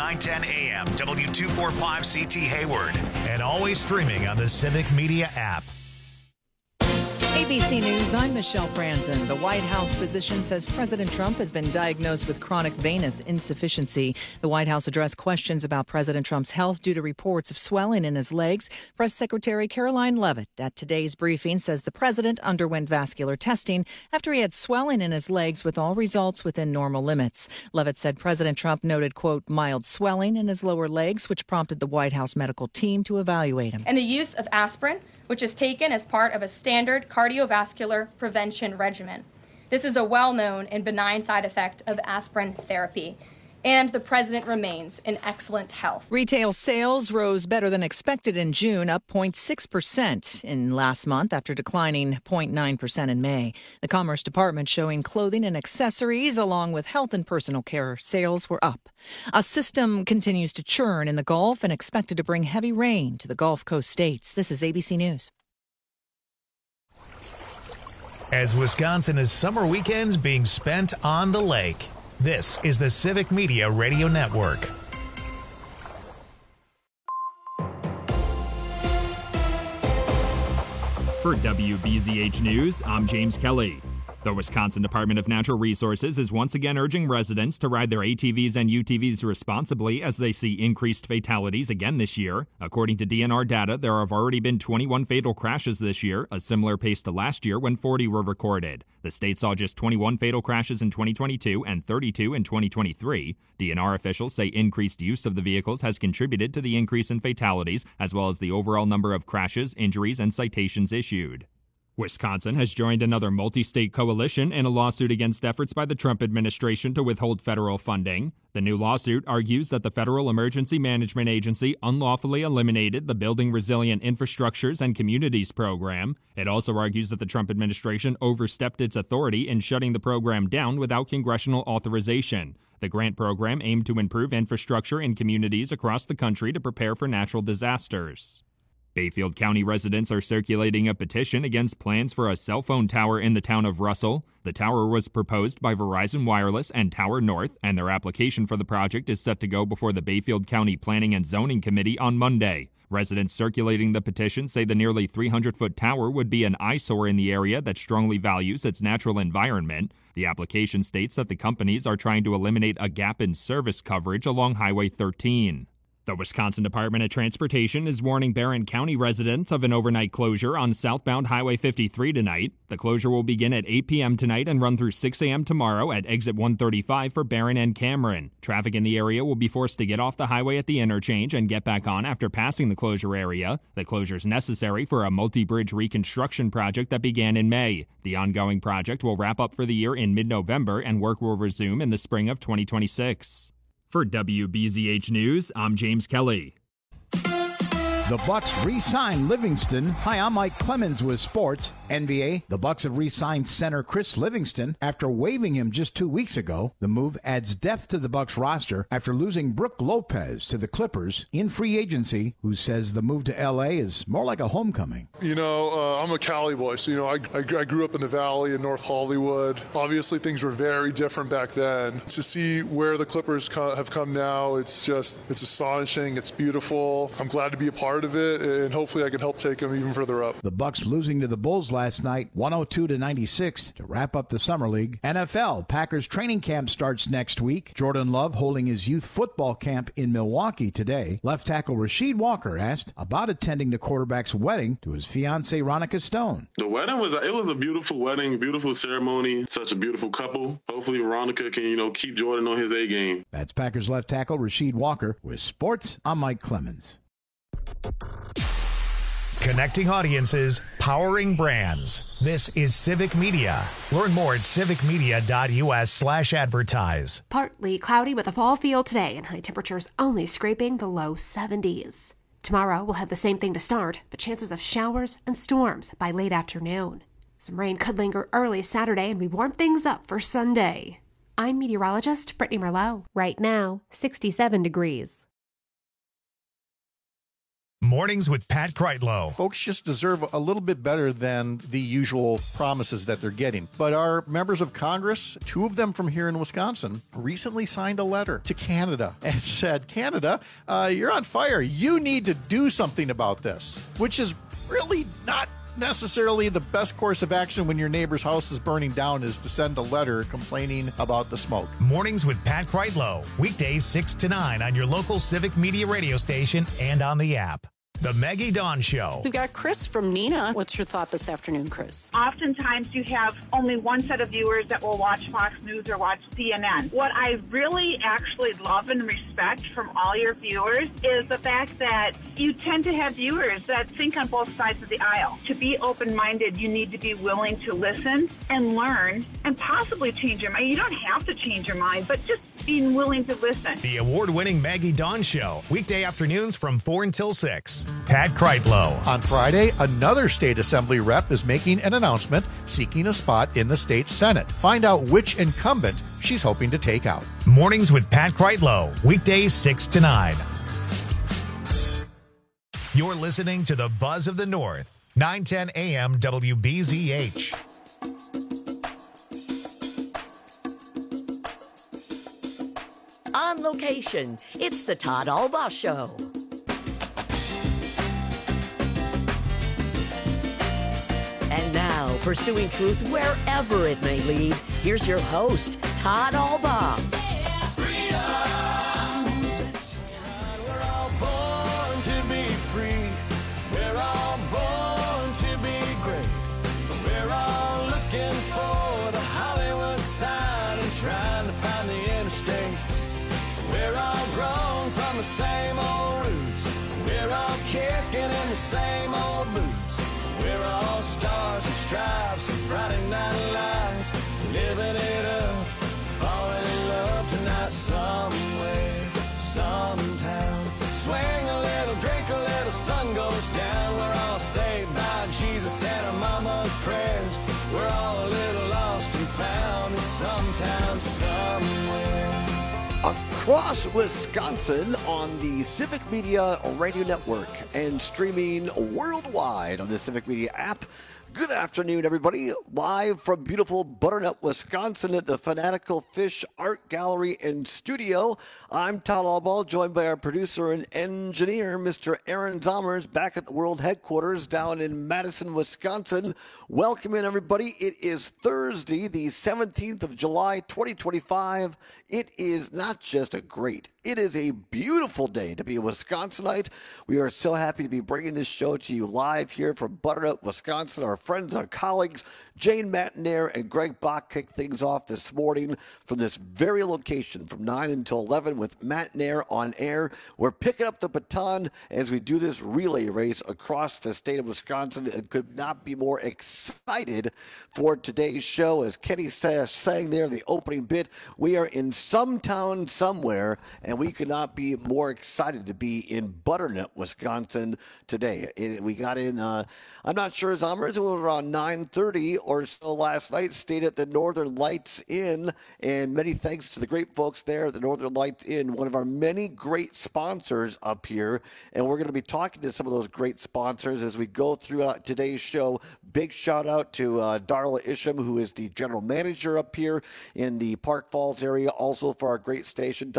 910 AM, W245CT Hayward, and always streaming on the Civic Media app. ABC News, I'm Michelle Franzen. The White House physician says President Trump has been diagnosed with chronic venous insufficiency. The White House addressed questions about President Trump's health due to reports of swelling in his legs. Press Secretary Caroline Leavitt at today's briefing says the president underwent vascular testing after he had swelling in his legs with all results within normal limits. Leavitt said President Trump noted, quote, mild swelling in his lower legs, which prompted the White House medical team to evaluate him. And the use of aspirin, which is taken as part of a standard cardiovascular prevention regimen. This is a well-known and benign side effect of aspirin therapy. And the president remains in excellent health. Retail sales rose better than expected in June, up 0.6% in last month after declining 0.9% in May. The Commerce Department showing clothing and accessories along with health and personal care sales were up. A system continues to churn in the Gulf and expected to bring heavy rain to the Gulf Coast states. This is ABC News. As Wisconsin is summer weekends being spent on the lake. This is the Civic Media Radio Network. For WBZH News, I'm James Kelly. The Wisconsin Department of Natural Resources is once again urging residents to ride their ATVs and UTVs responsibly as they see increased fatalities again this year. According to DNR data, there have already been 21 fatal crashes this year, a similar pace to last year when 40 were recorded. The state saw just 21 fatal crashes in 2022 and 32 in 2023. DNR officials say increased use of the vehicles has contributed to the increase in fatalities, as well as the overall number of crashes, injuries, and citations issued. Wisconsin has joined another multi-state coalition in a lawsuit against efforts by the Trump administration to withhold federal funding. The new lawsuit argues that the Federal Emergency Management Agency unlawfully eliminated the Building Resilient Infrastructures and Communities program. It also argues that the Trump administration overstepped its authority in shutting the program down without congressional authorization. The grant program aimed to improve infrastructure in communities across the country to prepare for natural disasters. Bayfield County residents are circulating a petition against plans for a cell phone tower in the town of Russell. The tower was proposed by Verizon Wireless and Tower North, and their application for the project is set to go before the Bayfield County Planning and Zoning Committee on Monday. Residents circulating the petition say the nearly 300-foot tower would be an eyesore in the area that strongly values its natural environment. The application states that the companies are trying to eliminate a gap in service coverage along Highway 13. The Wisconsin Department of Transportation is warning Barron County residents of an overnight closure on southbound Highway 53 tonight. The closure will begin at 8 p.m. tonight and run through 6 a.m. tomorrow at exit 135 for Barron and Cameron. Traffic in the area will be forced to get off the highway at the interchange and get back on after passing the closure area. The closure is necessary for a multi-bridge reconstruction project that began in May. The ongoing project will wrap up for the year in mid-November and work will resume in the spring of 2026. For WBZH News, I'm James Kelly. The Bucks re-signed Livingston. Hi, I'm Mike Clemens with sports. NBA, the Bucks have re-signed center Chris Livingston after waiving him just 2 weeks ago. The move adds depth to the Bucks roster after losing Brook Lopez to the Clippers in free agency, who says the move to L.A. is more like a homecoming. You know, I'm a Cali boy, so, I grew up in the Valley in North Hollywood. Obviously, things were very different back then. To see where the Clippers have come now, it's astonishing. It's beautiful. I'm glad to be a part of it, and hopefully I can help take them even further up. The Bucks losing to the Bulls last night, 102-96, to wrap up the Summer League. NFL, Packers training camp starts next week. Jordan Love holding his youth football camp in Milwaukee today. Left tackle Rasheed Walker asked about attending the quarterback's wedding to his fiancée Ronica Stone. The wedding was a beautiful wedding, beautiful ceremony, such a beautiful couple. Hopefully Veronica can, keep Jordan on his A game. That's Packers left tackle Rasheed Walker. With sports, I'm Mike Clemens. Connecting audiences, powering brands. This is Civic Media. Learn more at civicmedia.us/advertise. Partly cloudy with a fall feel today and high temperatures only scraping the low 70s. Tomorrow we'll have the same thing to start, but chances of showers and storms by late afternoon. Some rain could linger early Saturday and we warm things up for Sunday. I'm meteorologist Brittany Merlot. Right now, 67 degrees. Mornings with Pat Kreitlow. Folks just deserve a little bit better than the usual promises that they're getting. But our members of Congress, 2 of them from here in Wisconsin, recently signed a letter to Canada and said, Canada, you're on fire. You need to do something about this, which is really not necessarily the best course of action when your neighbor's house is burning down, is to send a letter complaining about the smoke. Mornings with Pat Kreitlow. Weekdays 6 to 9 on your local Civic Media radio station and on the app. The Maggie Dawn Show. We've got Chris from Neenah. What's your thought this afternoon, Chris? Oftentimes you have only one set of viewers that will watch Fox News or watch CNN. What I really actually love and respect from all your viewers is the fact that you tend to have viewers that think on both sides of the aisle. To be open-minded, you need to be willing to listen and learn and possibly change your mind. You don't have to change your mind, but just being willing to listen. The award-winning Maggie Dawn Show. Weekday afternoons from 4 until 6. Pat Kreitlow. On Friday, another state assembly rep is making an announcement seeking a spot in the state Senate. Find out which incumbent she's hoping to take out. Mornings with Pat Kreitlow. Weekdays 6 to 9. You're listening to the Buzz of the North. 910 AM WBZH. On location, it's the Todd Albaugh Show. And now, pursuing truth wherever it may lead, here's your host, Todd Albaugh. We're all born to be free. We're all born to be great. We're all looking for the Hollywood sign and trying to find the interstate. We're all grown from the same old roots. We're all kicking in the same old boots. We're all stars and stripes and Friday night lights, living it up, falling in love tonight somewhere, sometime. Swing a little, drink a little, sun goes down. We're all saved by Jesus and our mama's prayers. We're all a little lost and found in sometime, somewhere. Across Wisconsin on the Civic Media Radio Network and streaming worldwide on the Civic Media app. Good afternoon, everybody. Live from beautiful Butternut, Wisconsin at the Fanatical Fish Art Gallery and Studio. I'm Todd Albaugh, joined by our producer and engineer, Mr. Aaron Zommers, back at the world headquarters down in Madison, Wisconsin. Welcome in, everybody. It is Thursday, the 17th of July, 2025. It is not just a great, it is a beautiful day to be a Wisconsinite. We are so happy to be bringing this show to you live here from Butternut, Wisconsin. Our friends, our colleagues, Jane Matanair and Greg Bach kick things off this morning from this very location from 9 until 11 with Matanair on air. We're picking up the baton as we do this relay race across the state of Wisconsin and could not be more excited for today's show. As Kenny sang there in the opening bit, we are in some town somewhere, and we could not be more excited to be in Butternut, Wisconsin today. We got in, I'm not sure, Zommers, it was around 9:30 or so last night, stayed at the Northern Lights Inn, and many thanks to the great folks there at the Northern Lights Inn, one of our many great sponsors up here, and we're going to be talking to some of those great sponsors as we go through today's show. Big shout out to Darla Isham, who is the general manager up here in the Park Falls area, also for our great station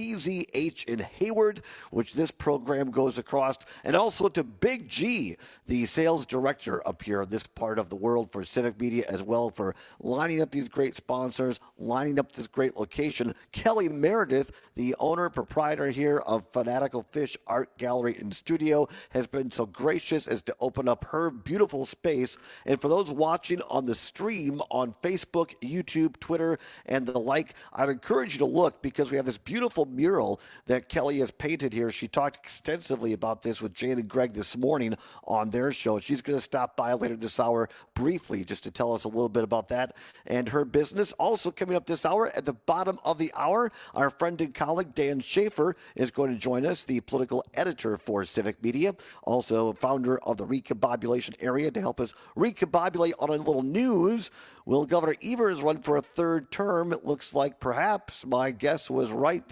WBZH in Hayward, which this program goes across, and also to Big G, the sales director up here in this part of the world for Civic Media as well, for lining up these great sponsors, lining up this great location. Kelly Meredith, the owner, proprietor here of Fanatical Fish Art Gallery and Studio, has been so gracious as to open up her beautiful space. And for those watching on the stream on Facebook, YouTube, Twitter, and the like, I'd encourage you to look because we have this beautiful mural that Kelly has painted here. She talked extensively about this with Jane and Greg this morning on their show. She's going to stop by later this hour briefly just to tell us a little bit about that and her business. Also coming up this hour, at the bottom of the hour, our friend and colleague Dan Schaefer is going to join us, the political editor for Civic Media, also founder of the Recombobulation Area, to help us recombobulate on a little news. Will Governor Evers run for a third term? It looks like perhaps my guess was right that he will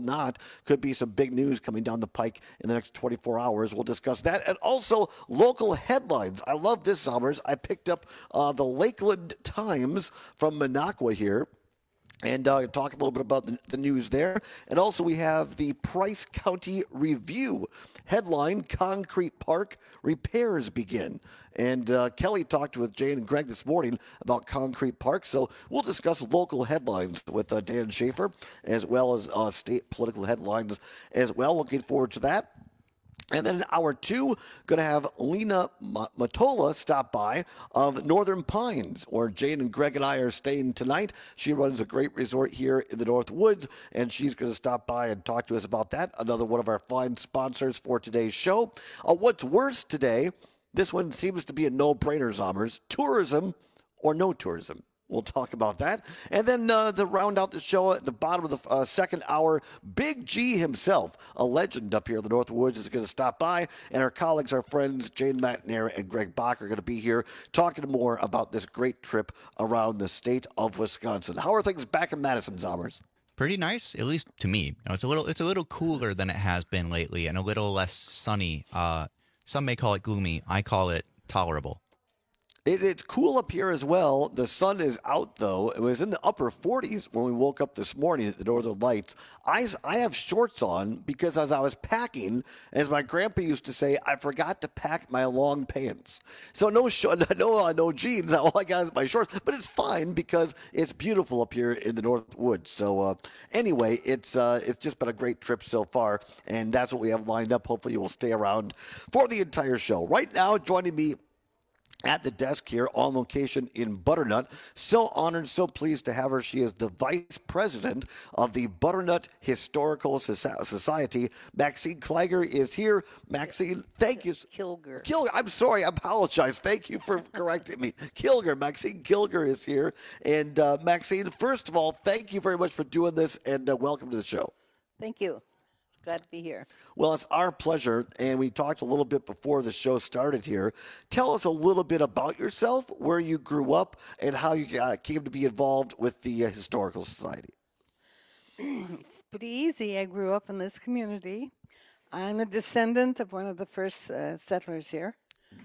not. Could be some big news coming down the pike in the next 24 hours. We'll discuss that. And also local headlines. I love this, Summers. I picked up the Lakeland Times from Minocqua here. And talk a little bit about the news there. And also we have the Price County Review. Headline, Concrete Park repairs begin. And Kelly talked with Jane and Greg this morning about Concrete Park. So we'll discuss local headlines with Dan Schaefer, as well as state political headlines as well. Looking forward to that. And then in hour 2, going to have Lena Matola stop by of Northern Pines, where Jane and Greg and I are staying tonight. She runs a great resort here in the North Woods, and she's going to stop by and talk to us about that. Another one of our fine sponsors for today's show. What's worse today, this one seems to be a no-brainer, Zommers. Tourism or no tourism. We'll talk about that. And then to round out the show at the bottom of the second hour, Big G himself, a legend up here in the North Woods, is going to stop by. And our colleagues, our friends, Jane Matnair and Greg Bach are going to be here talking more about this great trip around the state of Wisconsin. How are things back in Madison, Zommers? Pretty nice, at least to me. It's a little cooler than it has been lately and a little less sunny. Some may call it gloomy. I call it tolerable. It's cool up here as well. The sun is out, though. It was in the upper 40s when we woke up this morning at the Northern Lights. I have shorts on because as I was packing, as my grandpa used to say, I forgot to pack my long pants. So no jeans. All I got is my shorts. But it's fine because it's beautiful up here in the North Woods. So anyway, it's just been a great trip so far, and that's what we have lined up. Hopefully you will stay around for the entire show. Right now, joining me at the desk here on location in Butternut. So honored, so pleased to have her. She is the vice president of the Butternut Historical Society. Maxine Kliger is here. Maxine, thank you. Kilger. I'm sorry. I apologize. Thank you for correcting me. Kilger. Maxine Kilger is here. And Maxine, first of all, thank you very much for doing this, and welcome to the show. Thank you. Glad to be here. Well, it's our pleasure, and we talked a little bit before the show started here. Tell us a little bit about yourself, where you grew up, and how you came to be involved with the Historical Society. It's pretty easy. I grew up in this community. I'm a descendant of one of the first settlers here,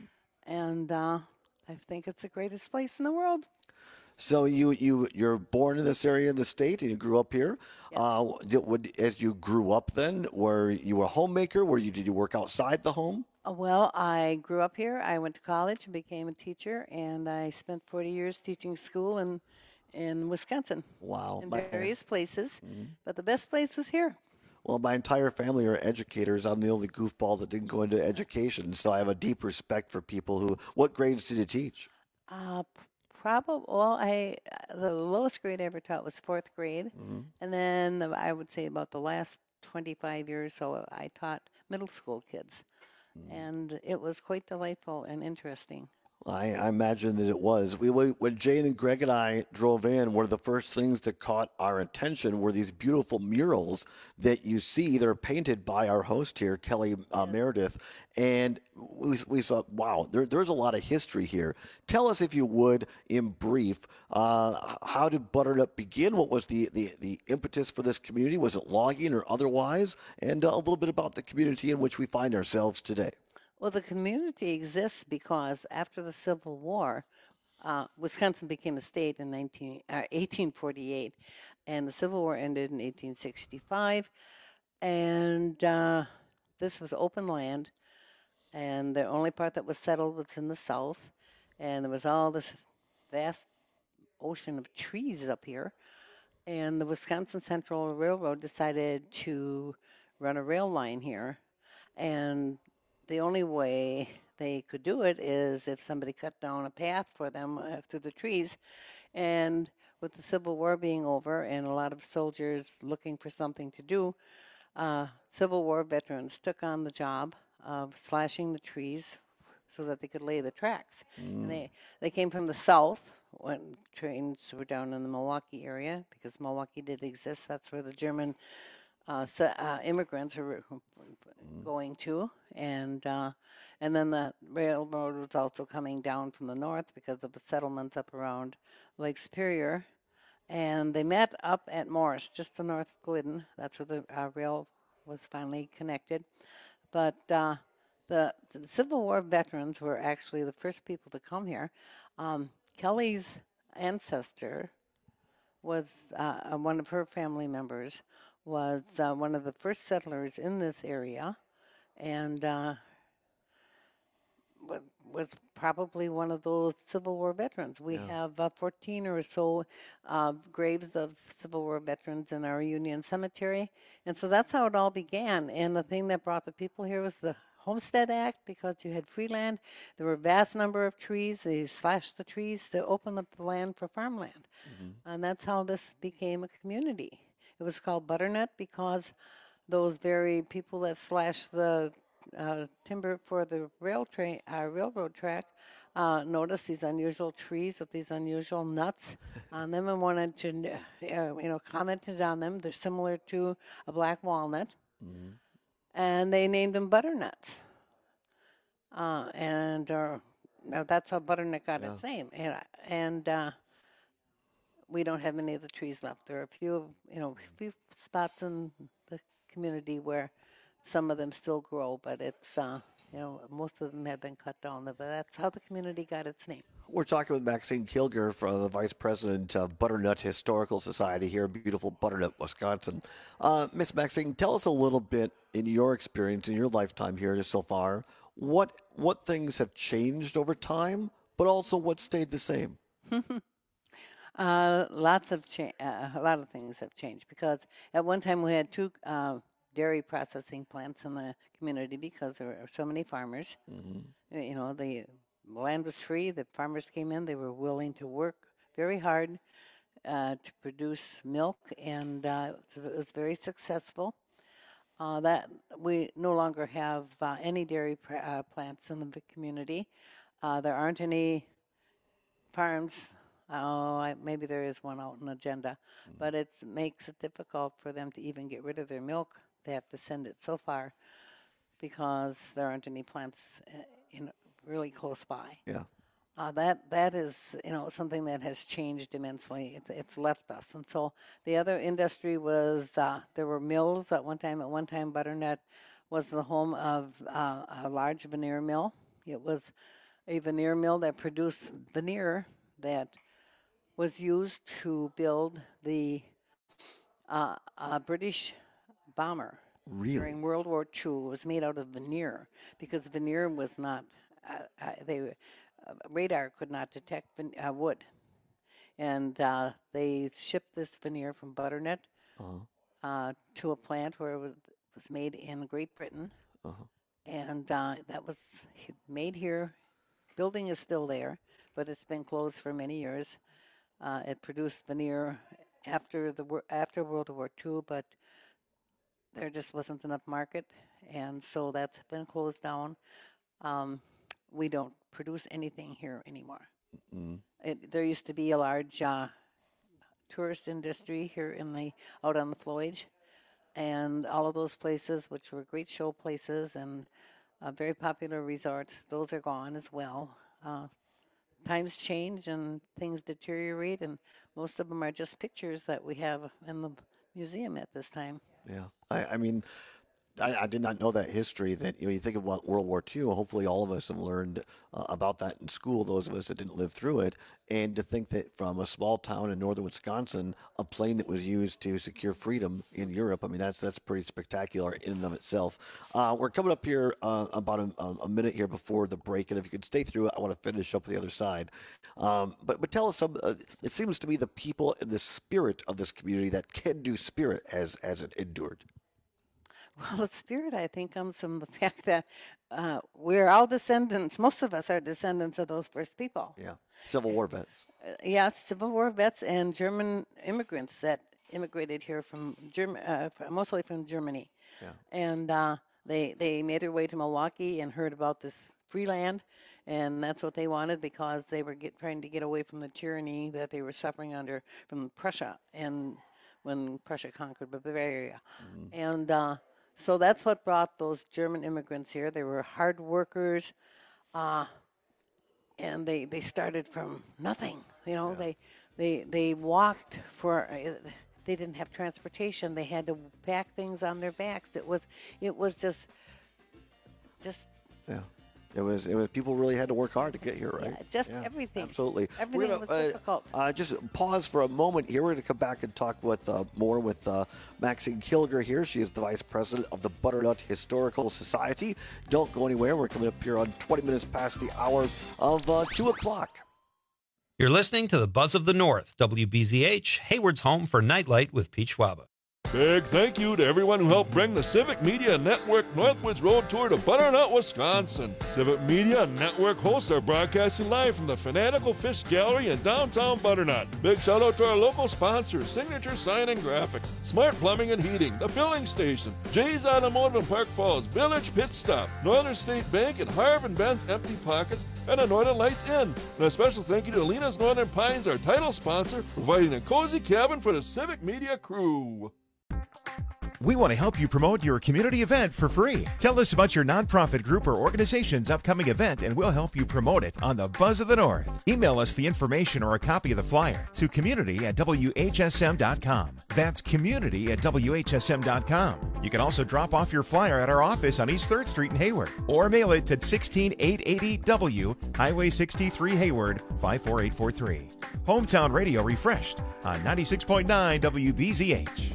and I think it's the greatest place in the world. So you're born in this area in the state, and you grew up here. Yes. As you grew up, then, were you a homemaker? Did you work outside the home? Well, I grew up here. I went to college and became a teacher, and I spent 40 years teaching school in Wisconsin. Wow! In various places, but the best place was here. Well, my entire family are educators. I'm the only goofball that didn't go into education, so I have a deep respect for people who. What grades did you teach? The lowest grade I ever taught was 4th grade, and then I would say about the last 25 years so I taught middle school kids, and it was quite delightful and interesting. I imagine that it was. When Jane and Greg and I drove in, one of the first things that caught our attention were these beautiful murals that you see. They're painted by our host here, Kelly Meredith. And we thought, wow, there's a lot of history here. Tell us, if you would, in brief, how did Butternut begin? What was the impetus for this community? Was it logging or otherwise? And a little bit about the community in which we find ourselves today. Well, the community exists because after the Civil War, Wisconsin became a state in 1848, and the Civil War ended in 1865, and this was open land, and the only part that was settled was in the south, and there was all this vast ocean of trees up here, and the Wisconsin Central Railroad decided to run a rail line here, and the only way they could do it is if somebody cut down a path for them through the trees. And with the Civil War being over and a lot of soldiers looking for something to do, Civil War veterans took on the job of slashing the trees so that they could lay the tracks. And they came from the south when trains were down in the Milwaukee area, because Milwaukee did exist. That's where the German immigrants are going to, and then the railroad was also coming down from the north because of the settlements up around Lake Superior, And they met up at Morris, just to north of Glidden. That's where the rail was finally connected. But the Civil War veterans were actually the first people to come here. Kelly's ancestor was one of her family members was one of the first settlers in this area, and was probably one of those Civil War veterans. We have 14 or so graves of Civil War veterans in our Union Cemetery, and so that's how it all began. And the thing that brought the people here was the Homestead Act, because you had free land. There were a vast number of trees. They slashed the trees to open up the land for farmland. And that's how this became a community. It was called Butternut because those very people that slashed the timber for the railroad track noticed these unusual trees with these unusual nuts on them and wanted to, commented on them. They're similar to a black walnut. And they named them butternuts. That's how butternut got its name. And we don't have any of the trees left. There are a few spots in the community where some of them still grow, but it's, most of them have been cut down. But that's how the community got its name. We're talking with Maxine Kilger, the Vice President of Butternut Historical Society here in beautiful Butternut, Wisconsin. Miss Maxine, tell us a little bit, in your experience, in your lifetime here so far, what things have changed over time, but also what stayed the same? A lot of things have changed, because at one time we had two dairy processing plants in the community because there were so many farmers. The land was free. The farmers came in. They were willing to work very hard to produce milk, and it was very successful. That we no longer have any dairy plants in the community. There aren't any farms. Maybe there is one out in Agenda, but it makes it difficult for them to even get rid of their milk. They have to send it so far because there aren't any plants really close by. Yeah. That is, something that has changed immensely. It's left us. And so the other industry was, there were mills at one time. At one time, Butternut was the home of a large veneer mill. It was a veneer mill that produced veneer that was used to build the British bomber. Really? During World War II. It was made out of veneer because veneer was not, radar could not detect wood. And they shipped this veneer from Butternut to a plant where it was made in Great Britain. And that was made here. Building is still there, but it's been closed for many years. It produced veneer after World War II, but there just wasn't enough market, and so that's been closed down. We don't produce anything here anymore. There used to be a large tourist industry here out on the Floyd, and all of those places, which were great show places and very popular resorts, those are gone as well. Times change and things deteriorate, and most of them are just pictures that we have in the museum at this time. Yeah, I mean, I did not know that history. That you think about World War II. Hopefully, all of us have learned about that in school. Those of us that didn't live through it, and to think that from a small town in northern Wisconsin, a plane that was used to secure freedom in Europe. I mean, that's pretty spectacular in and of itself. We're coming up here about a minute here before the break, and if you could stay through it, I want to finish up the other side. But tell us some. It seems to me the people and the spirit of this community that can do spirit as it endured. Well, the spirit, I think, comes from the fact that we're all descendants. Most of us are descendants of those first people. Yeah, Civil War vets. Yes, Civil War vets and German immigrants that immigrated here from mostly from Germany. Yeah. And they made their way to Milwaukee and heard about this free land, and that's what they wanted because they were trying to get away from the tyranny that they were suffering under from Prussia, and when Prussia conquered Bavaria. And so that's what brought those German immigrants here. They were hard workers, and they started from nothing. They walked for. They didn't have transportation. They had to pack things on their backs. It was just. Yeah. It was people really had to work hard to get here, right? Everything. Absolutely. Everything was difficult. Just pause for a moment here. We're going to come back and talk with more with Maxine Kilger here. She is the Vice President of the Butternut Historical Society. Don't go anywhere. We're coming up here on 20 minutes past the hour of 2 o'clock. You're listening to the Buzz of the North, WBZH, Hayward's home for Nightlight with Pete Schwaba. Big thank you to everyone who helped bring the Civic Media Network Northwoods Road Tour to Butternut, Wisconsin. Civic Media Network hosts are broadcasting live from the Fanatical Fish Gallery in downtown Butternut. Big shout out to our local sponsors, Signature Sign and Graphics, Smart Plumbing and Heating, The Filling Station, Jay's Automotive in Park Falls, Village Pit Stop, Northern State Bank, and Harv and Ben's Empty Pockets, and a Northern Lights Inn. And a special thank you to Lena's Northern Pines, our title sponsor, providing a cozy cabin for the Civic Media crew. We want to help you promote your community event for free. Tell us about your nonprofit group or organization's upcoming event and we'll help you promote it on the Buzz of the North. Email us the information or a copy of the flyer to community@whsm.com. That's community@whsm.com. You can also drop off your flyer at our office on East 3rd Street in Hayward or mail it to 16880 W, Highway 63 Hayward, 54843. Hometown Radio refreshed on 96.9 WBZH.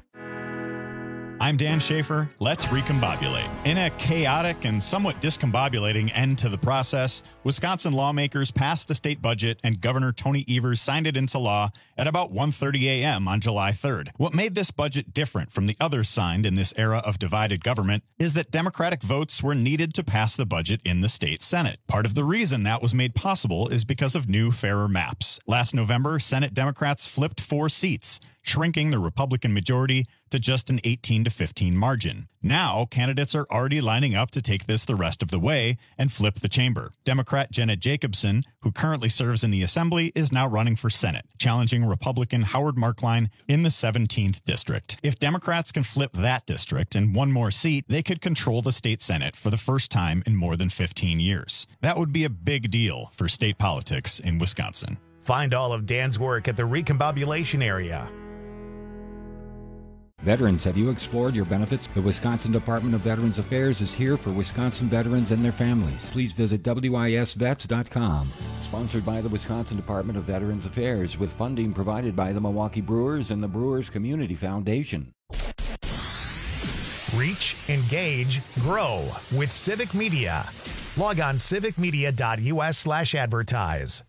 I'm Dan Schaefer. Let's recombobulate. In a chaotic and somewhat discombobulating end to the process, Wisconsin lawmakers passed a state budget and Governor Tony Evers signed it into law at about 1:30 a.m. on July 3rd. What made this budget different from the others signed in this era of divided government is that Democratic votes were needed to pass the budget in the state Senate. Part of the reason that was made possible is because of new, fairer maps. Last November, Senate Democrats flipped 4 seats, shrinking the Republican majority to just an 18-15 margin. Now, candidates are already lining up to take this the rest of the way and flip the chamber. Democrat Jenna Jacobson, who currently serves in the Assembly, is now running for Senate, challenging Republican Howard Markline in the 17th district. If Democrats can flip that district and one more seat, they could control the state Senate for the first time in more than 15 years. That would be a big deal for state politics in Wisconsin. Find all of Dan's work at the Recombobulation area. Veterans, have you explored your benefits? The Wisconsin Department of Veterans Affairs is here for Wisconsin veterans and their families. Please visit WISVets.com. Sponsored by the Wisconsin Department of Veterans Affairs with funding provided by the Milwaukee Brewers and the Brewers Community Foundation. Reach, engage, grow with Civic Media. Log on civicmedia.us/advertise.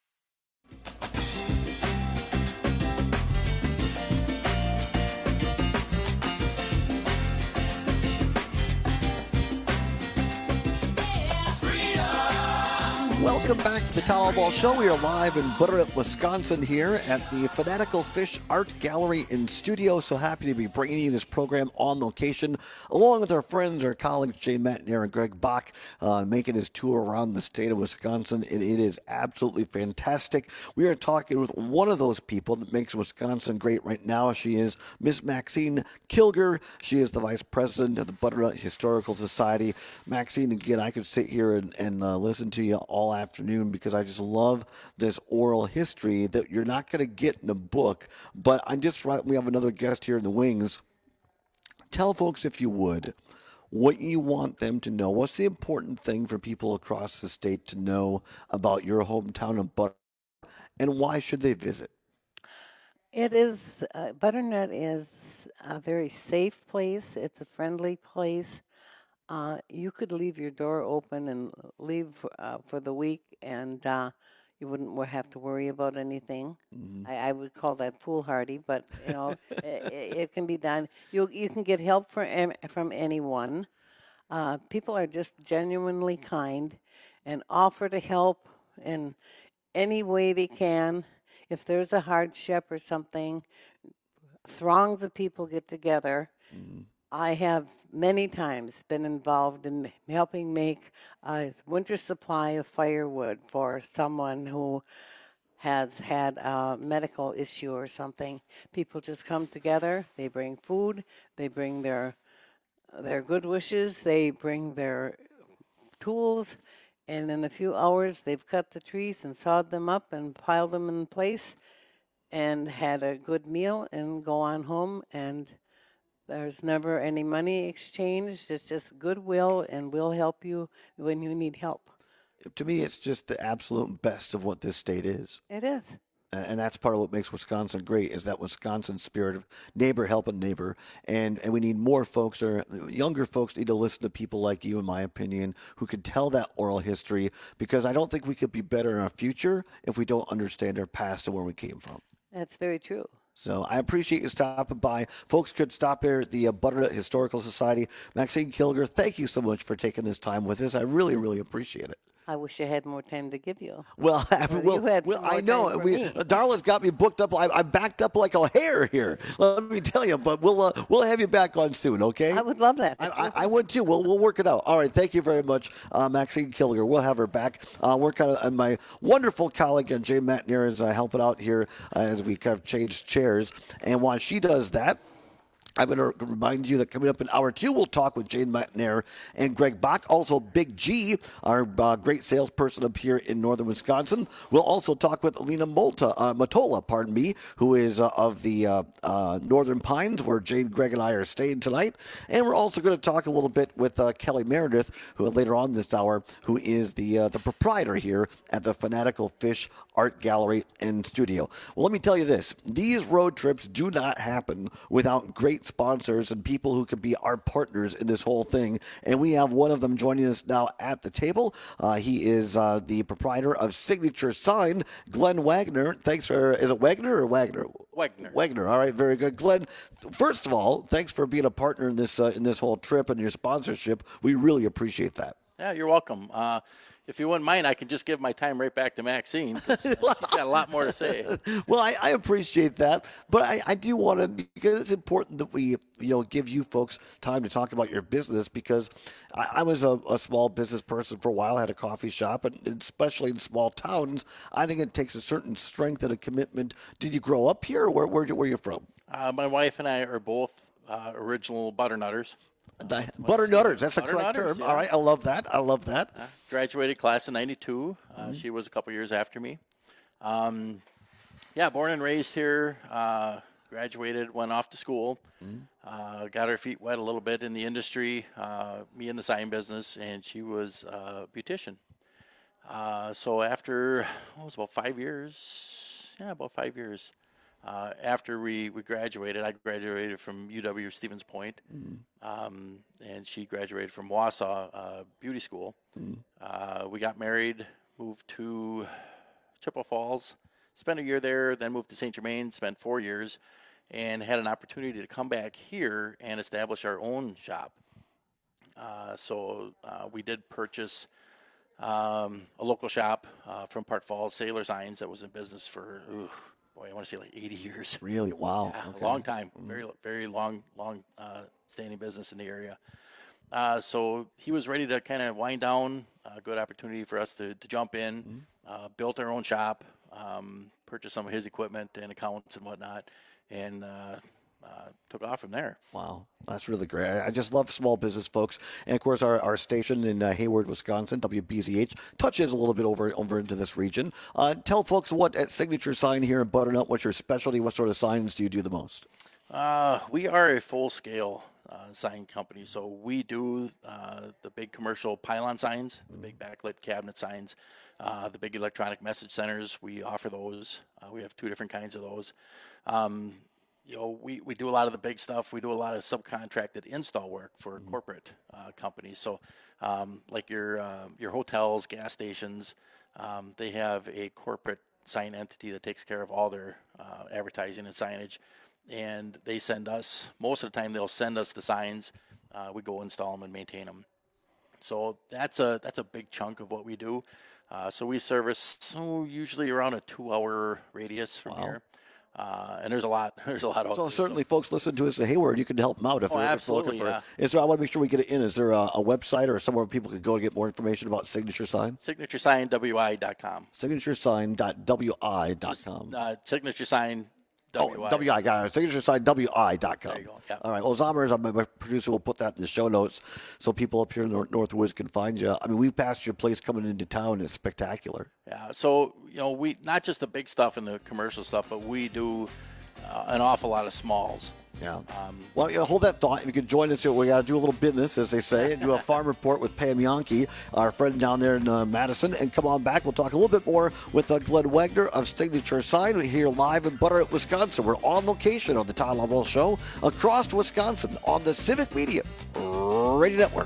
Welcome back to the Towel Ball Show. We are live in Butternut, Wisconsin here at the Fanatical Fish Art Gallery in studio. So happy to be bringing you this program on location, along with our friends, our colleagues, Jane Matnair and Greg Bach, making his tour around the state of Wisconsin. And it is absolutely fantastic. We are talking with one of those people that makes Wisconsin great right now. She is Miss Maxine Kilger. She is the Vice President of the Butternut Historical Society. Maxine, again, I could sit here and listen to you all afternoon because I just love this oral history that you're not going to get in a book. But we have another guest here in the wings. Tell folks, if you would, what you want them to know. What's the important thing for people across the state to know about your hometown of Butternut, and why should they visit? It is, Butternut is a very safe place. It's a friendly place. You could leave your door open and leave for the week, and you wouldn't have to worry about anything. Mm-hmm. I would call that foolhardy, but you know, it can be done. You can get help from anyone. People are just genuinely kind and offer to help in any way they can. If there's a hardship or something, throngs of people get together. Mm-hmm. I have many times been involved in helping make a winter supply of firewood for someone who has had a medical issue or something. People just come together, they bring food, they bring their good wishes, they bring their tools, and in a few hours they've cut the trees and sawed them up and piled them in place, and had a good meal and go on home, and there's never any money exchanged. It's just goodwill, and we'll help you when you need help. To me, it's just the absolute best of what this state is. It is. And that's part of what makes Wisconsin great, is that Wisconsin spirit of neighbor helping neighbor. And we need more folks, or younger folks need to listen to people like you, in my opinion, who can tell that oral history, because I don't think we could be better in our future if we don't understand our past and where we came from. That's very true. So I appreciate you stopping by. Folks could stop here at the Butternut Historical Society. Maxine Kilger, thank you so much for taking this time with us. I really, really appreciate it. I wish I had more time to give you. Well, you had more I know. time for me. Darla's got me booked up. I'm backed up like a hare here. Let me tell you. But we'll have you back on soon, okay? I would love that. I would too. We'll work it out. All right. Thank you very much, Maxine Kilger. We'll have her back. We're kind of, and my wonderful colleague Jane Matnier is helping out here as we kind of change chairs. And while she does that, I'm going to remind you that coming up in hour 2, we'll talk with Jane Matnair and Greg Bach. Also, Big G, our great salesperson up here in northern Wisconsin. We'll also talk with Alina Matola, who is of the Northern Pines, where Jane, Greg, and I are staying tonight. And we're also going to talk a little bit with Kelly Meredith, who later on this hour, who is the proprietor here at the Fanatical Fish Art Gallery and Studio. Well, let me tell you this. These road trips do not happen without great sponsors and people who could be our partners in this whole thing. And we have one of them joining us now at the table. He is the proprietor of Signature Sign, Glenn Wagner. Thanks for, is it Wagner or Wagner? Wagner. Wagner. All right, very good. Glenn, first of all, thanks for being a partner in this whole trip and your sponsorship. We really appreciate that. Yeah, you're welcome. If you wouldn't mind, I can just give my time right back to Maxine. She's got a lot more to say. Well, I appreciate that, but I do want to, because it's important that we give you folks time to talk about your business, because I was a small business person for a while. I had a coffee shop, and especially in small towns, I think it takes a certain strength and a commitment. Did you grow up here, or where are you from? My wife and I are both original Butternutters. Butternutters, that's the correct term. Yeah. All right, I love that. Graduated class in 92. She was a couple years after me. Born and raised here. Graduated, went off to school. Got her feet wet a little bit in the industry, me in the sign business, and she was a beautician. So after, it was about 5 years. Yeah, about 5 years. After we graduated, I graduated from UW Stevens Point, and she graduated from Wausau Beauty School. We got married, moved to Chippewa Falls, spent a year there, then moved to St. Germain, spent 4 years, and had an opportunity to come back here and establish our own shop. So we did purchase a local shop from Park Falls, Sailor Signs, that was in business for, I want to say like 80 years. Really? Wow. Yeah, okay. A long time. Very, very long standing business in the area. So he was ready to kind of wind down. A good opportunity for us to jump in. Built our own shop, purchased some of his equipment and accounts and whatnot, and took off from there. Wow, that's really great. I just love small business folks. And, of course, our station in Hayward, Wisconsin, WBZH, touches a little bit over into this region. Tell folks what at Signature Sign here in Butternut, what's your specialty? What sort of signs do you do the most? We are a full-scale sign company. So we do the big commercial pylon signs, the big backlit cabinet signs, the big electronic message centers. We offer those. We have 2 different kinds of those. We do a lot of the big stuff. We do a lot of subcontracted install work for corporate companies. So like your hotels, gas stations, they have a corporate sign entity that takes care of all their advertising and signage. And they send us, most of the time they'll send us the signs. We go install them and maintain them. So that's a big chunk of what we do. So we service usually around a 2-hour radius from here. And there's a lot of. So certainly, folks listen to us in Hayward. You can help them out if they're absolutely, looking for. Yeah. I want to make sure we get it in. Is there a website or somewhere people can go to get more information about Signature Sign? SignatureSignWI.com. SignatureSign.wi.com. Signature Sign WI. WI, got it. Signature sign, WI.com. There you go. Yeah. All right. Well, Zomer, my producer, will put that in the show notes so people up here in Northwoods can find you. I mean, we passed your place coming into town. It's spectacular. Yeah. So, we not just the big stuff and the commercial stuff, but we do an awful lot of smalls. Yeah. Well, hold that thought. If you could join us here, we got to do a little business, as they say, and do a farm report with Pam Yankee, our friend down there in Madison. And come on back. We'll talk a little bit more with Glenn Wagner of Signature Sign. We're here live in Butternut, Wisconsin. We're on location on the Todd Lovell Show across Wisconsin on the Civic Media Radio Network.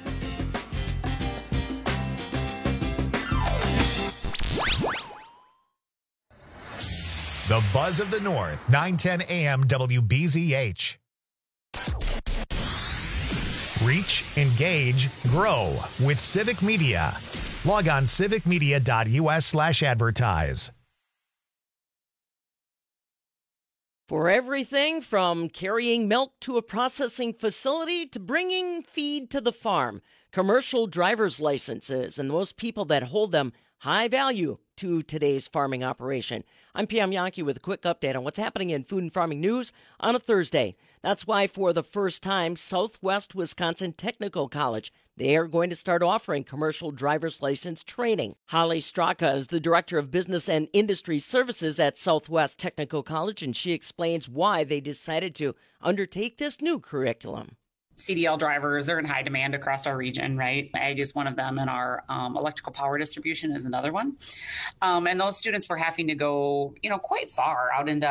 The Buzz of the North, 910 AM WBZH. Reach, engage, grow with Civic Media. Log on civicmedia.us/advertise. For everything from carrying milk to a processing facility to bringing feed to the farm, commercial driver's licenses and those people that hold them high value to today's farming operation. I'm Pam Yankee with a quick update on what's happening in food and farming news on a Thursday. That's why for the first time, Southwest Wisconsin Technical College, they are going to start offering commercial driver's license training. Holly Straka is the Director of Business and Industry Services at Southwest Technical College, and she explains why they decided to undertake this new curriculum. CDL drivers, they're in high demand across our region, right? Ag is one of them, and our electrical power distribution is another one. And those students were having to go, quite far out into,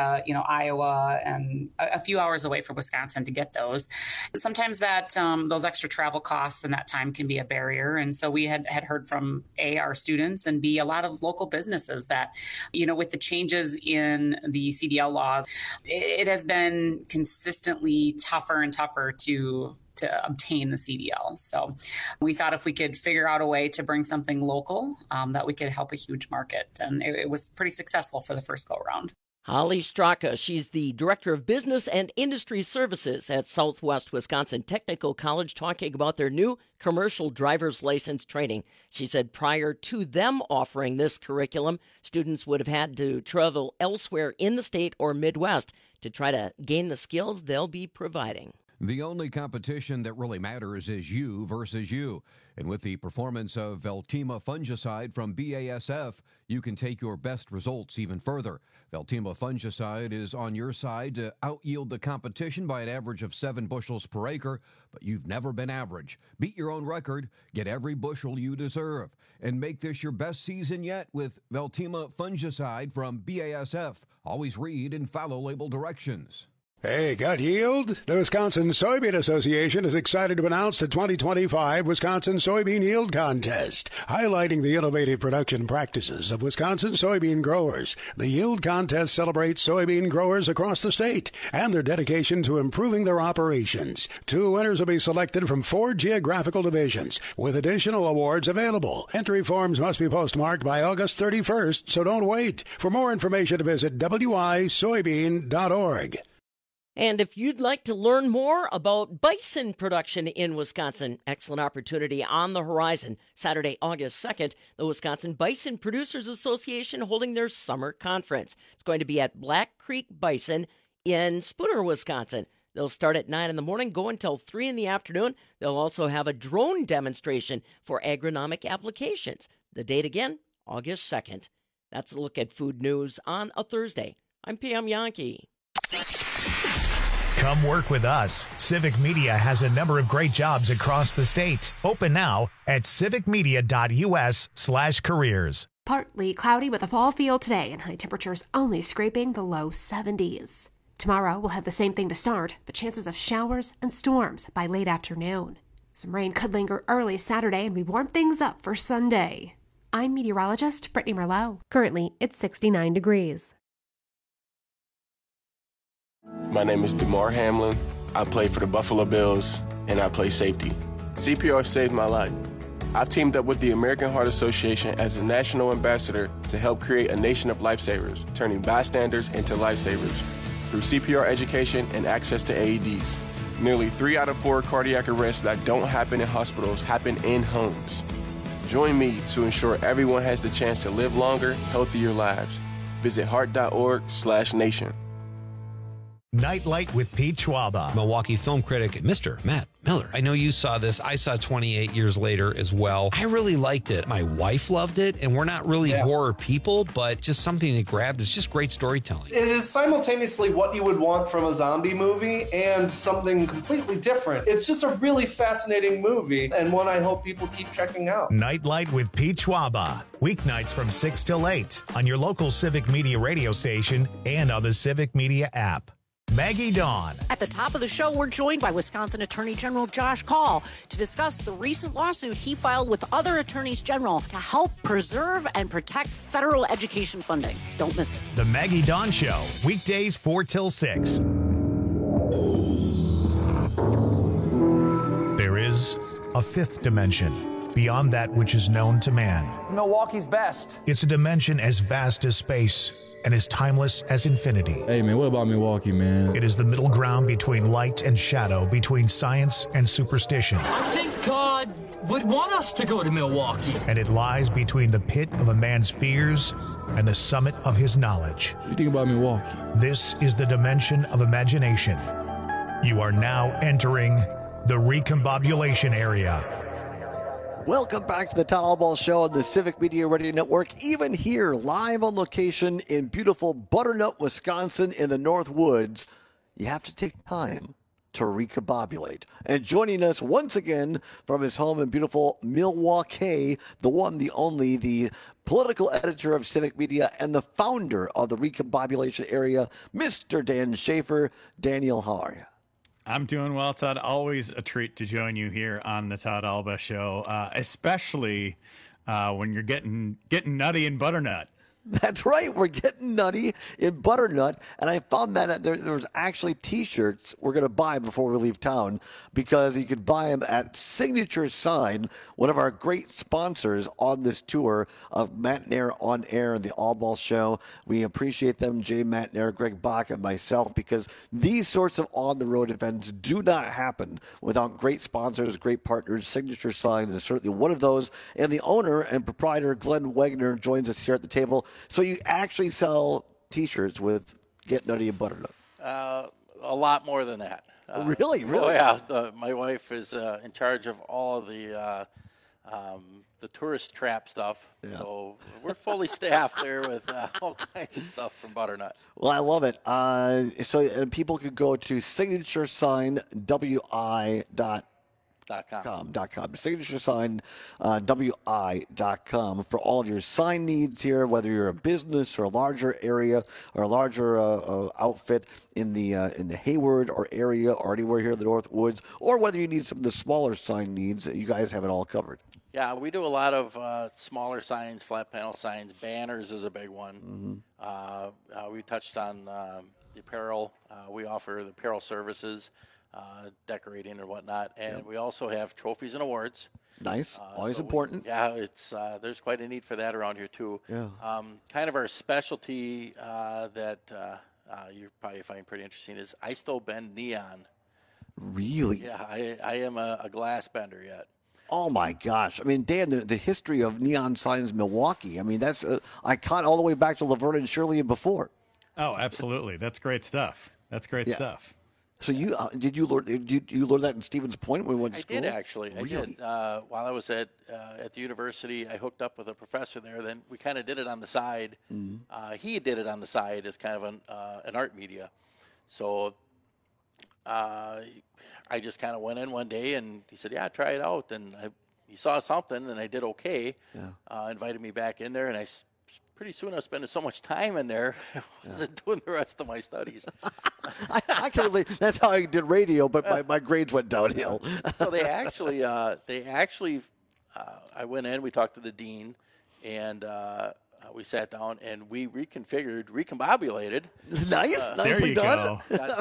Iowa and a few hours away from Wisconsin to get those. Sometimes that those extra travel costs and that time can be a barrier. And so we had heard from A, our students, and B, a lot of local businesses that, with the changes in the CDL laws, it has been consistently tougher and tougher to obtain the CDL. So we thought if we could figure out a way to bring something local, that we could help a huge market. And it was pretty successful for the first go round. Holly Straka, she's the Director of Business and Industry Services at Southwest Wisconsin Technical College, talking about their new commercial driver's license training. She said prior to them offering this curriculum, students would have had to travel elsewhere in the state or Midwest to try to gain the skills they'll be providing. The only competition that really matters is you versus you. And with the performance of Veltima fungicide from BASF, you can take your best results even further. Veltima fungicide is on your side to out-yield the competition by an average of 7 bushels per acre, but you've never been average. Beat your own record, get every bushel you deserve, and make this your best season yet with Veltima fungicide from BASF. Always read and follow label directions. Hey, got yield? The Wisconsin Soybean Association is excited to announce the 2025 Wisconsin Soybean Yield Contest, highlighting the innovative production practices of Wisconsin soybean growers. The Yield Contest celebrates soybean growers across the state and their dedication to improving their operations. 2 winners will be selected from 4 geographical divisions, with additional awards available. Entry forms must be postmarked by August 31st, so don't wait. For more information, visit wisoybean.org. And if you'd like to learn more about bison production in Wisconsin, excellent opportunity on the horizon. Saturday, August 2nd, the Wisconsin Bison Producers Association holding their summer conference. It's going to be at Black Creek Bison in Spooner, Wisconsin. They'll start at 9 in the morning, go until 3 in the afternoon. They'll also have a drone demonstration for agronomic applications. The date again, August 2nd. That's a look at food news on a Thursday. I'm Pam Yankee. Come work with us. Civic Media has a number of great jobs across the state. Open now at civicmedia.us/careers. Partly cloudy with a fall feel today and high temperatures only scraping the low 70s. Tomorrow we'll have the same thing to start, but chances of showers and storms by late afternoon. Some rain could linger early Saturday and we warm things up for Sunday. I'm meteorologist Brittany Merlot. Currently, it's 69 degrees. My name is DeMar Hamlin. I play for the Buffalo Bills, and I play safety. CPR saved my life. I've teamed up with the American Heart Association as a national ambassador to help create a nation of lifesavers, turning bystanders into lifesavers through CPR education and access to AEDs. Nearly 3 out of 4 cardiac arrests that don't happen in hospitals happen in homes. Join me to ensure everyone has the chance to live longer, healthier lives. Visit heart.org/nation. Nightlight with Pete Schwaba. Milwaukee film critic Mr. Matt Miller. I know you saw this. I saw 28 years later as well. I really liked it. My wife loved it, and we're not really horror people, but just something that grabbed. It's just great storytelling. It is simultaneously what you would want from a zombie movie and something completely different. It's just a really fascinating movie, and one I hope people keep checking out. Nightlight with Pete Schwaba. Weeknights from 6 till 8 on your local Civic Media radio station and on the Civic Media app. Maggie Dawn. At the top of the show, we're joined by Wisconsin Attorney General Josh Kaul to discuss the recent lawsuit he filed with other attorneys general to help preserve and protect federal education funding. Don't miss it. The Maggie Dawn Show, weekdays 4 till 6. There is a fifth dimension beyond that which is known to man. Milwaukee's best. It's a dimension as vast as space and as timeless as infinity. Hey, man, what about Milwaukee, man? It is the middle ground between light and shadow, between science and superstition. I think God would want us to go to Milwaukee. And it lies between the pit of a man's fears and the summit of his knowledge. What do you think about Milwaukee? This is the dimension of imagination. You are now entering the recombobulation area. Welcome back to the Todd Albaugh Show on the Civic Media Radio Network. Even here, live on location in beautiful Butternut, Wisconsin in the North Woods, you have to take time to recombobulate. And joining us once again from his home in beautiful Milwaukee, the one, the only, the political editor of Civic Media and the founder of the recombobulation area, Mr. Dan Schaefer. Daniel, how are you? I'm doing well, Todd. Always a treat to join you here on the Todd Albaugh Show, especially when you're getting nutty in Butternut. That's right. We're getting nutty in Butternut. And I found that there was actually T-shirts we're going to buy before we leave town, because you could buy them at Signature Sign, one of our great sponsors on this tour of Matt Nair on Air and the Albaugh Show. We appreciate them, Jay Matt Nair, Greg Bach, and myself, because these sorts of on-the-road events do not happen without great sponsors, great partners. Signature Sign is certainly one of those. And the owner and proprietor, Glenn Wegner, joins us here at the table. So you actually sell T-shirts with "Get Nutty and Butternut"? A lot more than that. Really? Oh yeah. My wife is in charge of all of the tourist trap stuff. Yeah. So we're fully staffed there with all kinds of stuff from Butternut. Well, I love it. So people could go to signaturesign.wi.com. Signature Sign, WI.com for all of your sign needs here, whether you're a business or a larger area or a larger outfit in the Hayward or area or anywhere here in the North Woods, or whether you need some of the smaller sign needs. You guys have it all covered. Yeah, we do a lot of smaller signs, flat panel signs. Banners is a big one. Mm-hmm. We touched on the apparel. We offer the apparel services. Decorating and whatnot, and we also have trophies and awards. Nice, always important. It's there's quite a need for that around here too. Yeah. Kind of our specialty that you probably find pretty interesting is I still bend neon. Really? Yeah, I am a glass bender yet. Oh my gosh! I mean, Dan, the history of neon signs in Milwaukee. I mean, that's iconic all the way back to Laverne and Shirley and before. Oh, absolutely. That's great stuff. That's great stuff. So did you learn that in Stevens Point when we went to school? I did actually. Really? I did. While I was at the university, I hooked up with a professor there. Then we kind of did it on the side. Mm-hmm. He did it on the side as kind of an art media. So I just kind of went in one day and he said, "Yeah, try it out." And he saw something and I did okay. Yeah. Invited me back in there, and pretty soon I was spending so much time in there, I wasn't doing the rest of my studies. I can relate. That's how I did radio, but my grades went downhill. So they actually, I went in, we talked to the dean, and we sat down and we recombobulated. Nicely done.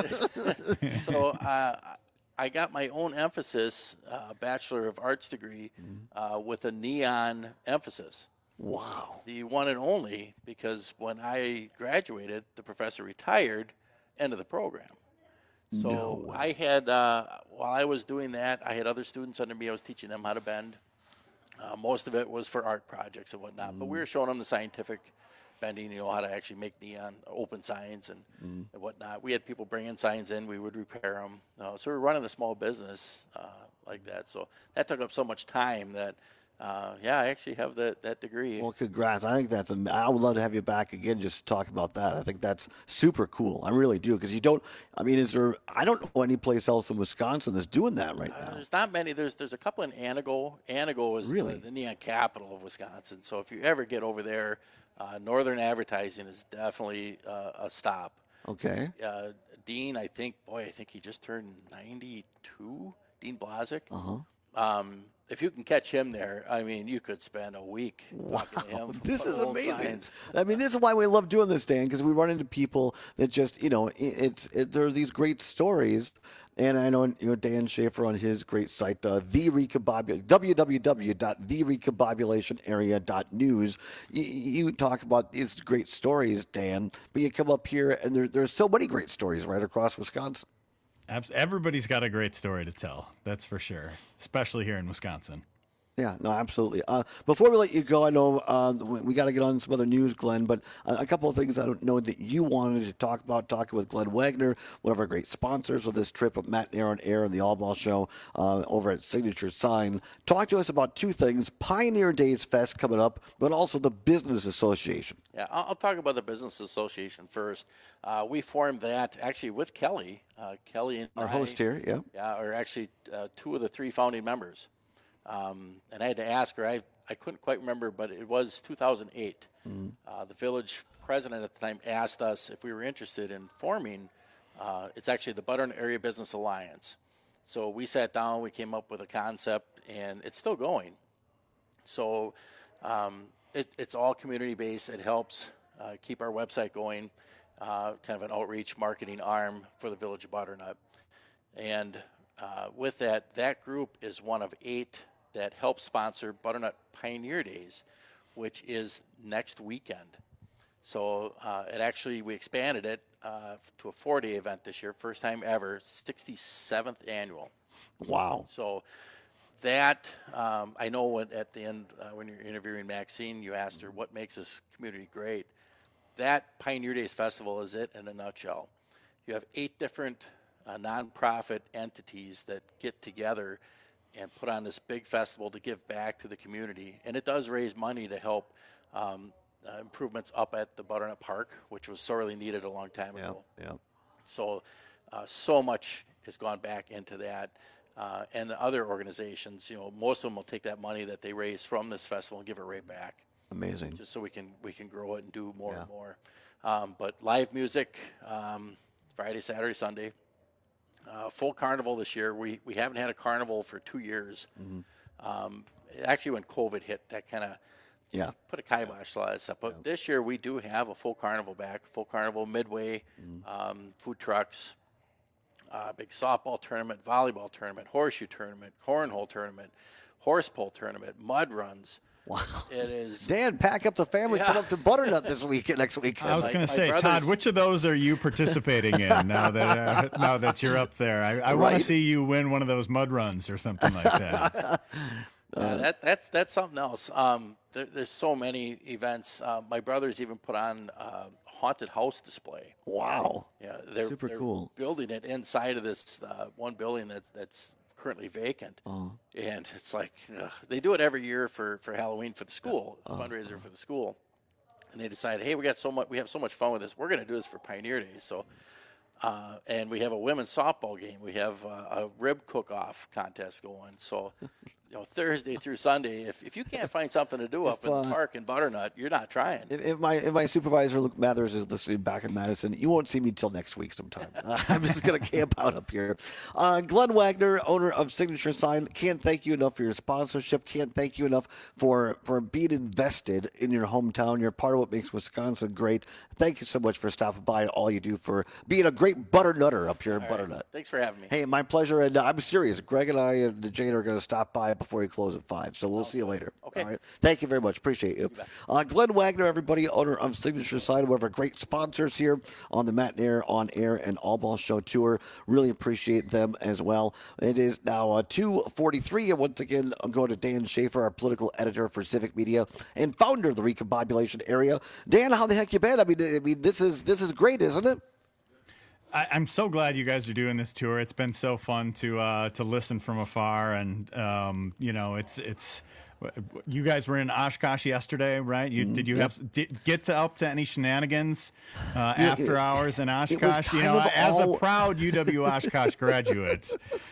So I got my own emphasis, Bachelor of Arts degree, with a neon emphasis. Wow. The one and only, because when I graduated, the professor retired, end of the program. So No way. I had, while I was doing that, I had other students under me. I was teaching them how to bend. Most of it was for art projects and whatnot, but we were showing them the scientific bending, how to actually make neon open signs and whatnot. We had people bring in signs in, we would repair them. So we're running a small business like that. So that took up so much time that, I actually have that degree. Well, congrats. I think I would love to have you back again just to talk about that. I think that's super cool. I really do, because I don't know any place else in Wisconsin that's doing that right now. There's not many. There's a couple in Anago. Anago is really the neon capital of Wisconsin. So if you ever get over there, Northern Advertising is definitely a stop. Okay. Dean, I think he just turned 92. Dean Blazik. If you can catch him there, you could spend a week talking to him. This is amazing. This is why we love doing this, Dan, because we run into people that just, there are these great stories. And I know, Dan Schaefer on his great site, www.therecombobulationarea.news. You talk about these great stories, Dan, but you come up here and there's so many great stories right across Wisconsin. Everybody's got a great story to tell. That's for sure, especially here in Wisconsin. Yeah, no, absolutely. Before we let you go, I know we got to get on some other news, Glenn, but a couple of things I don't know that you wanted to talk about, talking with Glenn Wagner, one of our great sponsors of this trip of Matt and Aaron Air and the All Ball Show over at Signature Sign. Talk to us about two things, Pioneer Days Fest coming up, but also the Business Association. Yeah, I'll talk about the Business Association first. We formed that actually with Kelly. Kelly and our host here, yeah. Yeah, are actually two of the three founding members. And I had to ask her, I couldn't quite remember, but it was 2008. The village president at the time asked us if we were interested in forming, it's actually the Butternut Area Business Alliance. So we sat down, we came up with a concept, and it's still going. So it's all community-based. It helps keep our website going, kind of an outreach marketing arm for the village of Butternut. And with that group is one of 8 that helps sponsor Butternut Pioneer Days, which is next weekend. So we expanded it to a 4-day event this year, first time ever, 67th annual. Wow. So that, I know at the end when you're interviewing Maxine, you asked her what makes this community great. That Pioneer Days Festival is it in a nutshell. You have 8 different nonprofit entities that get together and put on this big festival to give back to the community. And it does raise money to help improvements up at the Butternut Park, which was sorely needed a long time ago. Yeah. So, so much has gone back into that. And other organizations, most of them will take that money that they raise from this festival and give it right back. Amazing. Just so we can grow it and do more and more. But live music, Friday, Saturday, Sunday. Full carnival this year. We haven't had a carnival for 2 years. Actually, when COVID hit, that kind of put a kibosh to a lot of stuff. But this year, we do have a full carnival back. Full carnival, midway, food trucks, big softball tournament, volleyball tournament, horseshoe tournament, cornhole tournament, horse pull tournament, mud runs. Wow. It is. Dan, pack up the family, come up to Butternut next weekend. I was going to say, Todd, which of those are you participating in now that you're up there? I want to see you win one of those mud runs or something like that. That's something else. There's so many events. My brothers even put on a haunted house display. Wow. Yeah, they're super cool. Building it inside of this one building that's currently vacant, and it's like they do it every year for Halloween for the school, fundraiser for the school, and they decide, hey, we have so much fun with this, we're going to do this for Pioneer Days. So and we have a women's softball game, we have a rib cook-off contest going. So Thursday through Sunday, if you can't find something to do up in the park in Butternut, you're not trying. If my supervisor, Luke Mathers, is listening back in Madison, you won't see me till next week sometime. I'm just going to camp out up here. Glenn Wagner, owner of Signature Sign, can't thank you enough for your sponsorship. Can't thank you enough for being invested in your hometown. You're part of what makes Wisconsin great. Thank you so much for stopping by and all you do for being a great butternutter up here in Butternut. Thanks for having me. Hey, my pleasure. And I'm serious. Greg and I and Jane are going to stop by right before you close at 5. So we'll see you later. Okay. All right. Thank you very much. Appreciate you. Glenn Wagner, everybody, owner of Signature Sign, one of our great sponsors here on the Matt Nair On Air and All Ball Show Tour. Really appreciate them as well. It is now 2:43, and once again, I'm going to Dan Schaefer, our political editor for Civic Media and founder of the Recombobulation Area. Dan, how the heck you been? I mean, this is great, isn't it? I'm so glad you guys are doing this tour. It's been so fun to listen from afar, and it's. You guys were in Oshkosh yesterday, right? Did you get up to any shenanigans after hours in Oshkosh? As a proud UW Oshkosh graduate,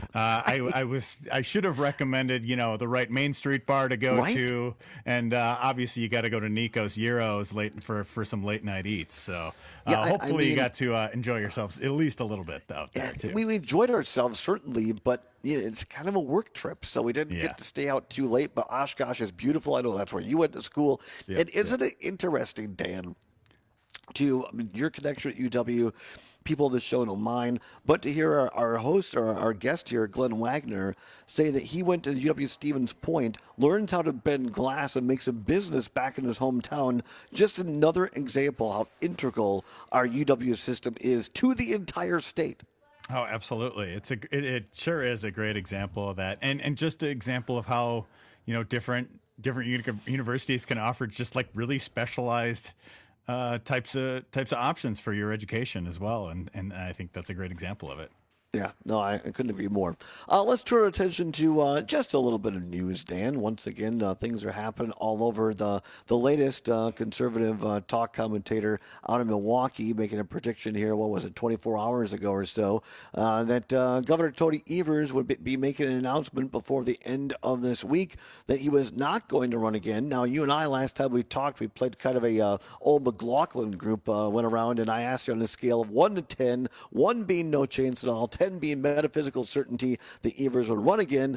I should have recommended the right Main Street bar to go to, and obviously you got to go to Nico's Gyros late for some late night eats. So hopefully you got to enjoy yourselves at least a little bit out there too. We enjoyed ourselves certainly, but it's kind of a work trip, so we didn't get to stay out too late. But Oshkosh is beautiful. I know that's where you went to school. And isn't it interesting, Dan, your connection at UW, people on the show don't mind, but to hear our host or our guest here, Glenn Wagner, say that he went to UW Stevens Point, learns how to bend glass, and makes a business back in his hometown. Just another example how integral our UW system is to the entire state. Oh, absolutely. It sure is a great example of that. And just an example of how, different universities can offer just like really specialized types of options for your education as well. And I think that's a great example of it. Yeah, no, I couldn't agree more. Let's turn our attention to just a little bit of news, Dan. Once again, things are happening all over. The latest conservative talk commentator out of Milwaukee making a prediction here, 24 hours ago or so, that Governor Tony Evers would be making an announcement before the end of this week that he was not going to run again. Now, you and I, last time we talked, we played kind of a old McLaughlin group, went around, and I asked you on a scale of 1 to 10, 1 being no chance at all, 10 being metaphysical certainty that Evers would run again.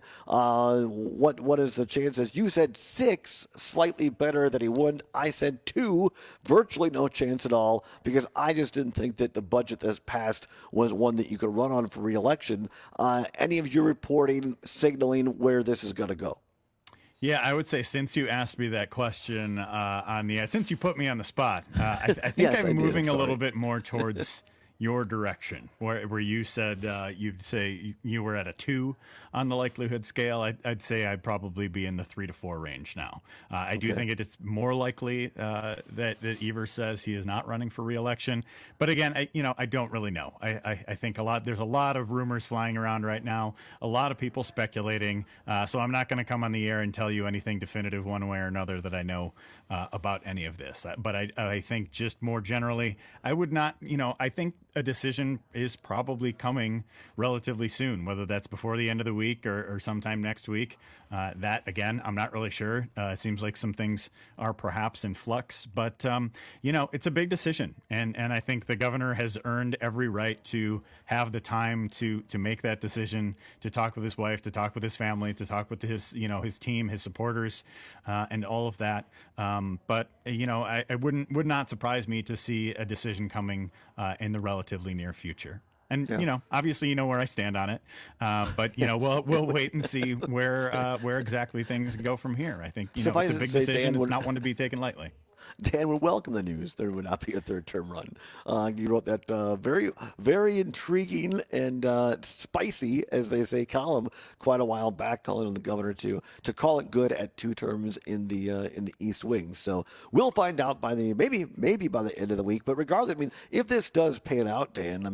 What is the chances? You said 6, slightly better that he wouldn't. I said 2, virtually no chance at all, because I just didn't think that the budget that's passed was one that you could run on for re-election. Any of your reporting signaling where this is going to go? Yeah, I would say since you asked me that question since you put me on the spot, I think I'm moving a little bit more towards your direction, where you said you'd say you were at a 2 on the likelihood scale. I'd say I'd probably be in the 3 to 4 range now. I do think it's more likely that Evers says he is not running for re-election. But again, I don't really know. I think there's a lot of rumors flying around right now, a lot of people speculating. So I'm not going to come on the air and tell you anything definitive one way or another that I know about any of this. But I think just more generally, I would not, I think a decision is probably coming relatively soon, whether that's before the end of the week or sometime next week. That, again, I'm not really sure. It seems like some things are perhaps in flux, but, it's a big decision. And I think the governor has earned every right to have the time to make that decision, to talk with his wife, to talk with his family, to talk with his team, his supporters, and all of that. But I would not surprise me to see a decision coming in the relatively near future. And obviously, where I stand on it. But we'll wait and see where exactly things go from here. I think it's a big decision. It's not one to be taken lightly. Dan would welcome the news there would not be a third-term run. You wrote that very, very intriguing and spicy, as they say, column quite a while back, calling on the governor to call it good at 2 terms in the East Wing. So we'll find out by maybe by the end of the week. But regardless, if this does pan out, Dan,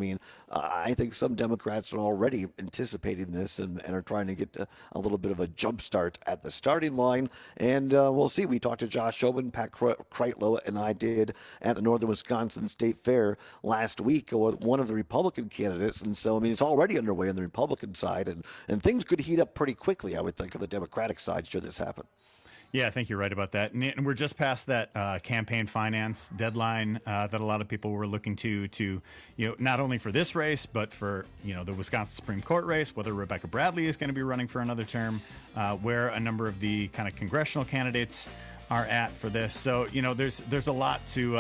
I think some Democrats are already anticipating this and are trying to get a little bit of a jump start at the starting line. And we'll see. We talked to Josh Showman, Pat Kreitlow, and I did at the Northern Wisconsin State Fair last week with one of the Republican candidates. And so, it's already underway on the Republican side, and things could heat up pretty quickly, I would think, on the Democratic side should this happen. Yeah, I think you're right about that. And we're just past that campaign finance deadline that a lot of people were looking to not only for this race, but for, the Wisconsin Supreme Court race, whether Rebecca Bradley is going to be running for another term, where a number of the kind of congressional candidates are at for this. So, there's a lot to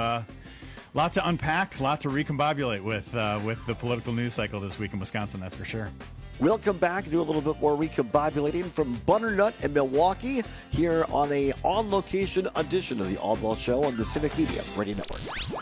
unpack, a lot to recombobulate with the political news cycle this week in Wisconsin, that's for sure. We'll come back and do a little bit more recombobulating from Butternut in Milwaukee here on a on-location edition of the All Ball Show on the Civic Media Radio Network.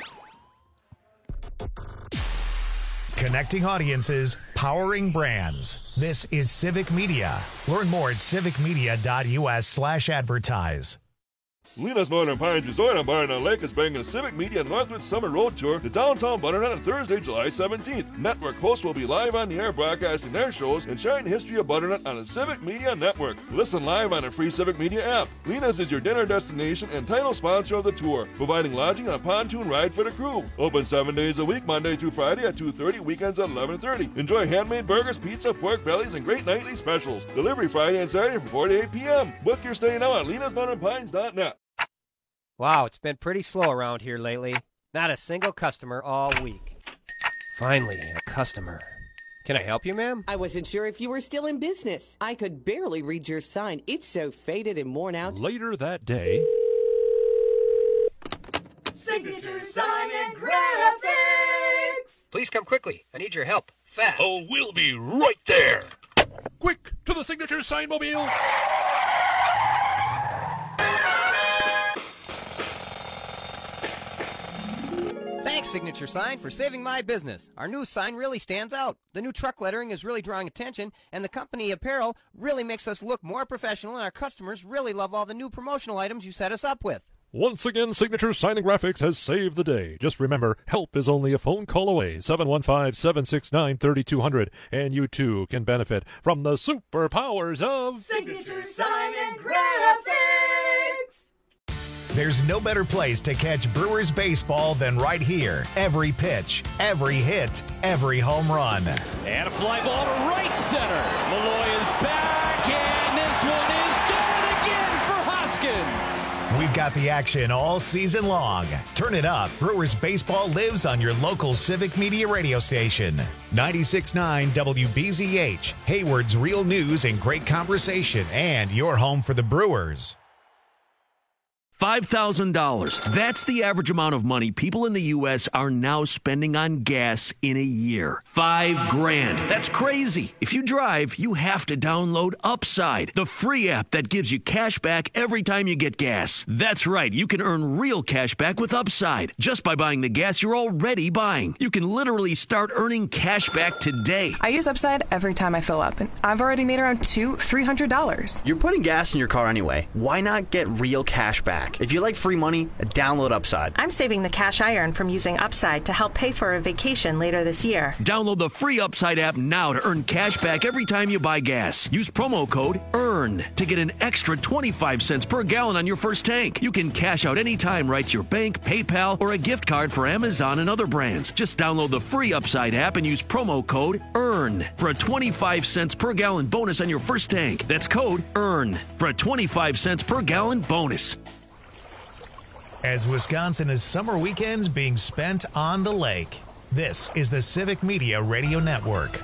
Connecting audiences, powering brands. This is Civic Media. Learn more at civicmedia.us/advertise. Lena's Northern Pines Resort on Butternut Lake is bringing the Civic Media Northwoods Summer Road Tour to downtown Butternut on Thursday, July 17th. Network hosts will be live on the air broadcasting their shows and sharing the history of Butternut on the Civic Media Network. Listen live on the free Civic Media app. Lena's is your dinner destination and title sponsor of the tour, providing lodging and a pontoon ride for the crew. Open 7 days a week, Monday through Friday at 2:30, weekends at 11:30. Enjoy handmade burgers, pizza, pork bellies, and great nightly specials. Delivery Friday and Saturday from 4 to 8 p.m. Book your stay now at lenasnorthernpines.net. Wow, it's been pretty slow around here lately. Not a single customer all week. Finally, a customer. Can I help you, ma'am? I wasn't sure if you were still in business. I could barely read your sign. It's so faded and worn out. Later that day... Signature Sign and Graphics! Please come quickly. I need your help. Fast. Oh, we'll be right there. Quick, to the Signature Sign Mobile. Thanks, Signature Sign, for saving my business. Our new sign really stands out. The new truck lettering is really drawing attention, and the company apparel really makes us look more professional, and our customers really love all the new promotional items you set us up with. Once again, Signature Sign and Graphics has saved the day. Just remember, help is only a phone call away, 715-769-3200, and you too can benefit from the superpowers of Signature Sign and Graphics! There's no better place to catch Brewers baseball than right here. Every pitch, every hit, every home run. And a fly ball to right center. Malloy is back, and this one is going again for Hoskins. We've got the action all season long. Turn it up. Brewers baseball lives on your local Civic Media radio station. 96.9 WBZH, Hayward's real news and great conversation, and your home for the Brewers. $5,000. That's the average amount of money people in the U.S. are now spending on gas in a year. $5,000. That's crazy. If you drive, you have to download Upside, the free app that gives you cash back every time you get gas. That's right. You can earn real cash back with Upside just by buying the gas you're already buying. You can literally start earning cash back today. I use Upside every time I fill up, and I've already made around $300. You're putting gas in your car anyway. Why not get real cash back? If you like free money, download Upside. I'm saving the cash I earn from using Upside to help pay for a vacation later this year. Download the free Upside app now to earn cash back every time you buy gas. Use promo code EARN to get an extra 25 cents per gallon on your first tank. You can cash out anytime right to your bank, PayPal, or a gift card for Amazon and other brands. Just download the free Upside app and use promo code EARN for a 25 cents per gallon bonus on your first tank. That's code EARN for a 25 cents per gallon bonus. As Wisconsin is summer weekends being spent on the lake, this is the Civic Media Radio Network.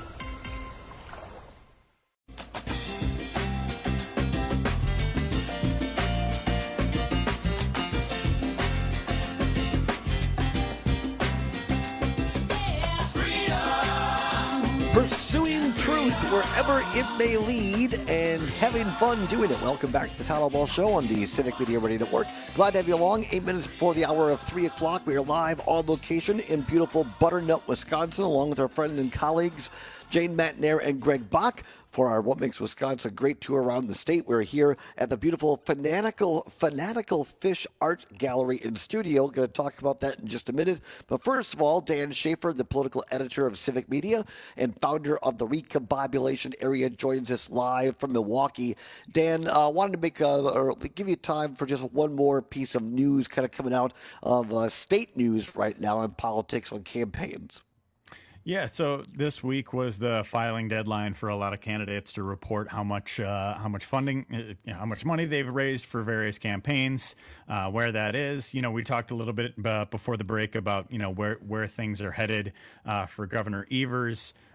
Pursuing truth wherever it may lead and having fun doing it. Welcome back to the Town Hall Ball Show on the Civic Media Radio Network. Glad to have you along. 8 minutes before the hour of 3 o'clock, we are live on location in beautiful Butternut, Wisconsin, along with our friend and colleagues Jane Matnair and Greg Bach for our What Makes Wisconsin a Great Tour Around the State. We're here at the beautiful Fanatical Fish Art Gallery and Studio. Going to talk about that in just a minute. But first of all, Dan Schaefer, the political editor of Civic Media and founder of the Recombobulation Area, joins us live from Milwaukee. Dan, wanted to give you time for just one more piece of news kind of coming out of state news right now in politics on campaigns. Yeah, so this week was the filing deadline for a lot of candidates to report how much funding, how much money they've raised for various campaigns, where that is. You know, we talked a little bit before the break about, you know, where things are headed for Governor Evers.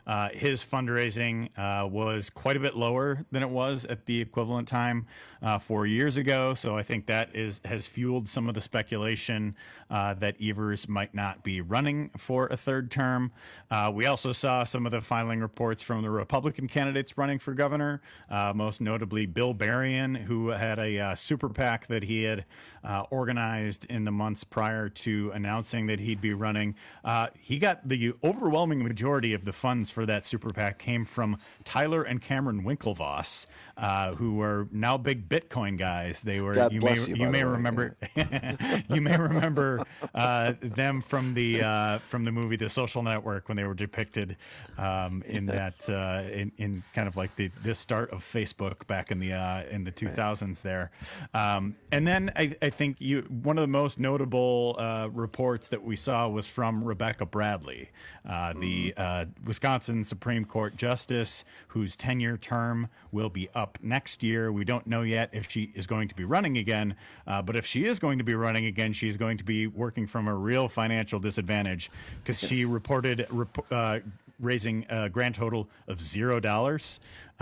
his fundraising was quite a bit lower than it was at the equivalent time 4 years ago. So I think that has fueled some of the speculation that Evers might not be running for a third term. We also saw some of the filing reports from the Republican candidates running for governor, most notably Bill Berrien, who had a super PAC that he had organized in the months prior to announcing that he'd be running. He got the overwhelming majority of the funds for that super PAC came from Tyler and Cameron Winklevoss, who are now big Bitcoin guys. They were you may remember you may remember them from the movie The Social Network when they were depicted in that in kind of like the start of Facebook back in the 2000s there. And then I think one of the most notable reports that we saw was from Rebecca Bradley, the Wisconsin Supreme Court Justice, whose 10-year term will be up next year. We don't know yet if she is going to be running again, but if she is going to be running again, she's going to be working from a real financial disadvantage because she reported raising a grand total of $0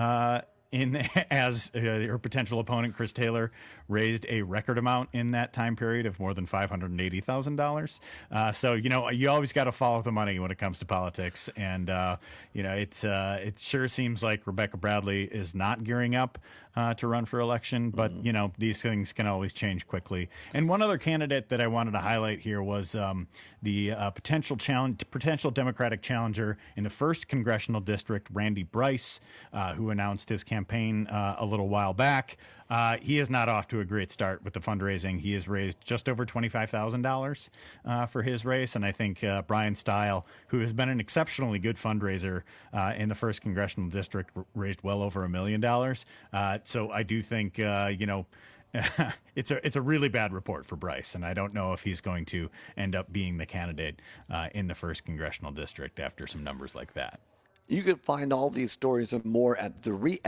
as her potential opponent, Chris Taylor, raised a record amount in that time period of more than $580,000. So, you always got to follow the money when it comes to politics. And, it sure seems like Rebecca Bradley is not gearing up to run for election. But, these things can always change quickly. And one other candidate that I wanted to highlight here was the potential Democratic challenger in the 1st Congressional District, Randy Bryce, who announced his campaign a little while back. He is not off to a great start with the fundraising. He has raised just over $25,000 for his race. And I think Brian Stile, who has been an exceptionally good fundraiser in the 1st Congressional District, raised well over $1 million. So I do think, it's a really bad report for Bryce. And I don't know if he's going to end up being the candidate in the 1st Congressional District after some numbers like that. You can find all these stories and more at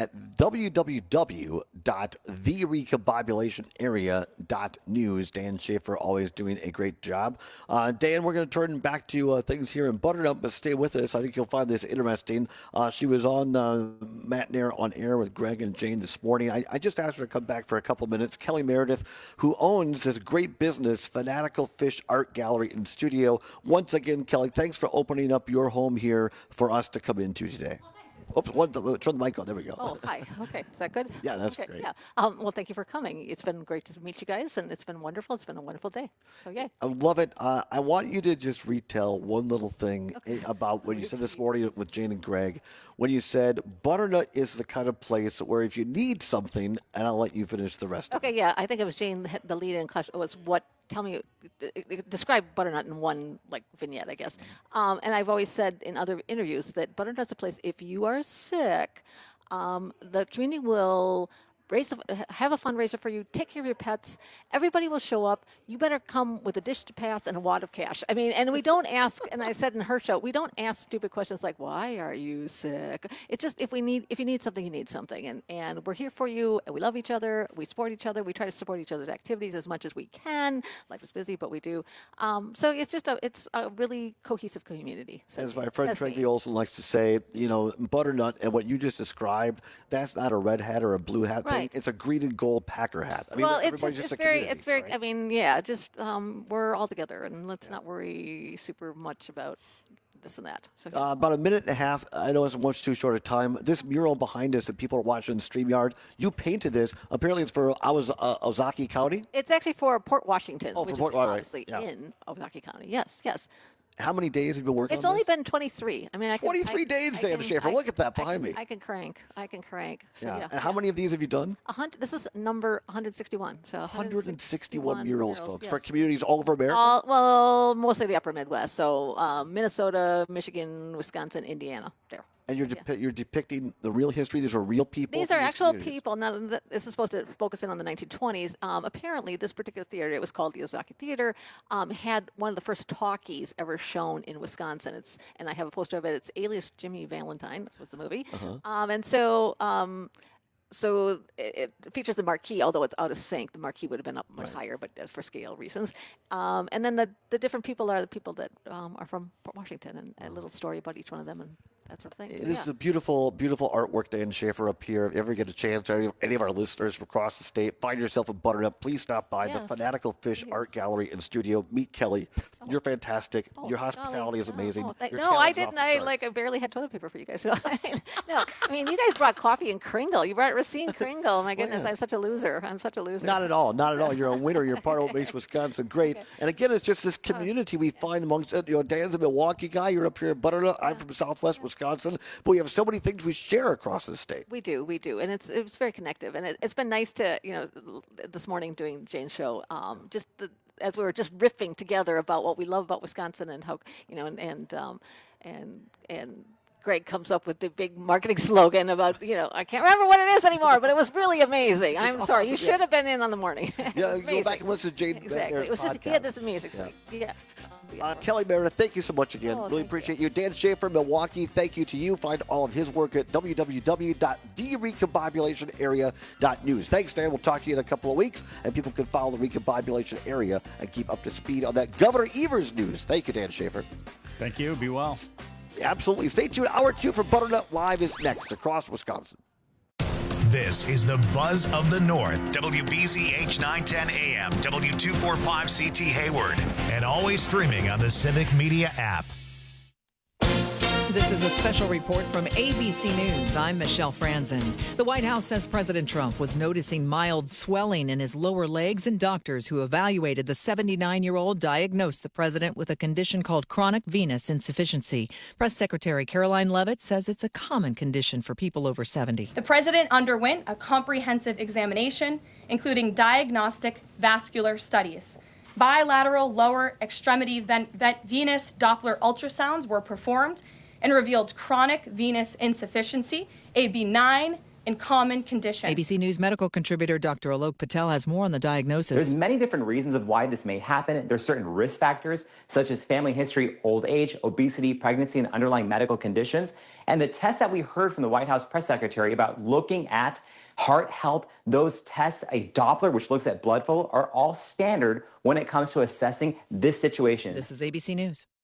www.therecombobulationarea.news. Dan Schaefer always doing a great job. Dan, we're going to turn back to things here in Butternut, but stay with us. I think you'll find this interesting. She was on Matt Nair on air with Greg and Jane this morning. I just asked her to come back for a couple minutes. Kelly Meredith, who owns this great business, Fanatical Fish Art Gallery and Studio. Once again, Kelly, thanks for opening up your home here for us to come into today. Oops, turn the mic on. There we go. Oh, hi. Okay, is that good? Yeah, that's okay, great. Yeah. Well, thank you for coming. It's been great to meet you guys, and it's been wonderful. It's been a wonderful day. So, yay. I love it. I want you to just retell one little thing about what you said this morning with Jane and Greg, when you said Butternut is the kind of place where if you need something, and I'll let you finish the rest of it. Okay, yeah. I think it was Jane, the lead-in question was tell me, describe Butternut in one vignette, I guess. And I've always said in other interviews that Butternut's a place, if you are sick, the community will have a fundraiser for you, take care of your pets. Everybody will show up. You better come with a dish to pass and a wad of cash. I mean, and we don't ask, and I said in her show, we don't ask stupid questions like, why are you sick? It's just, if you need something, you need something. And we're here for you, and we love each other. We support each other. We try to support each other's activities as much as we can. Life is busy, but we do. So it's just it's a really cohesive community. As my friend Frankie Olson likes to say, Butternut and what you just described, that's not a red hat or a blue hat thing. It's a green and gold Packer hat. I mean, it's very, right? I mean, yeah, just we're all together, and let's not worry super much about this and that. So, about a minute and a half. I know it's much too short a time. This mural behind us that people are watching in StreamYard, you painted this. Apparently, it's for Ozaukee County. It's actually for Port Washington, which is obviously right. in Ozaukee County. Yes, yes. How many days have you been working on this? It's only been 23. I mean, 23 days, Dan Schaefer. Look at that behind me. I can crank. So, yeah. And how many of these have you done? This is number 161. So 161 murals, folks, yes. for communities all over America? Well, mostly the upper Midwest. So Minnesota, Michigan, Wisconsin, Indiana, there. And you're depicting the real history. These are real people. These are actual people. Now, this is supposed to focus in on the 1920s. Apparently, this particular theater, it was called the Ozaukee Theater, had one of the first talkies ever shown in Wisconsin. And I have a poster of it. It's Alias Jimmy Valentine. That was the movie. And so it features the marquee, although it's out of sync. The marquee would have been up much higher, but for scale reasons. And then the different people are the people that are from Port Washington, and a little story about each one of them. And that sort of thing. It is a beautiful, beautiful artwork, Dan Schaefer, up here. If you ever get a chance, or any of our listeners from across the state, find yourself a Butternut, please stop by the Fanatical Fish Art Gallery and Studio. Meet Kelly. You're fantastic. Your hospitality is amazing. No, I didn't. I barely had toilet paper for you guys. No, I mean, you guys brought coffee and Kringle. You brought Racine Kringle. My goodness, I'm such a loser. Not at all. Not at all. You're a winner. You're part of what makes Wisconsin great. Okay. And again, it's just this community we find amongst, Dan's a Milwaukee guy. You're up here in Butternut. I'm from Southwest Wisconsin. But we have so many things we share across the state. We do. And it's very connective. And it's been nice to, this morning doing Jane's show, as we were just riffing together about what we love about Wisconsin and how, and Greg comes up with the big marketing slogan about, I can't remember what it is anymore, but it was really amazing. I'm sorry. You should have been in on the morning. Yeah, go back and listen to Jane. Exactly. It was just, that's amazing. Yeah. Kelly Meredith, thank you so much again. Really appreciate you. Dan Schaefer, Milwaukee, thank you to you. Find all of his work at www.therecombobulationarea.news. Thanks, Dan. We'll talk to you in a couple of weeks, and people can follow the Recombobulation Area and keep up to speed on that Governor Evers news. Thank you, Dan Schaefer. Thank you. Be well. Absolutely. Stay tuned. Hour 2 for Butternut Live is next across Wisconsin. This is the Buzz of the North, WBZH 910 AM, W245CT Hayward, and always streaming on the Civic Media app. This is a special report from ABC News. I'm Michelle Franzen. The White House says President Trump was noticing mild swelling in his lower legs, and doctors who evaluated the 79-year-old diagnosed the president with a condition called chronic venous insufficiency. Press Secretary Caroline Leavitt says it's a common condition for people over 70. The president underwent a comprehensive examination, including diagnostic vascular studies. Bilateral lower extremity venous Doppler ultrasounds were performed and revealed chronic venous insufficiency, a benign and common condition. ABC News medical contributor Dr. Alok Patel has more on the diagnosis. There's many different reasons of why this may happen. There's certain risk factors, such as family history, old age, obesity, pregnancy, and underlying medical conditions. And the tests that we heard from the White House press secretary about looking at heart health, those tests, a Doppler, which looks at blood flow, are all standard when it comes to assessing this situation. This is ABC News.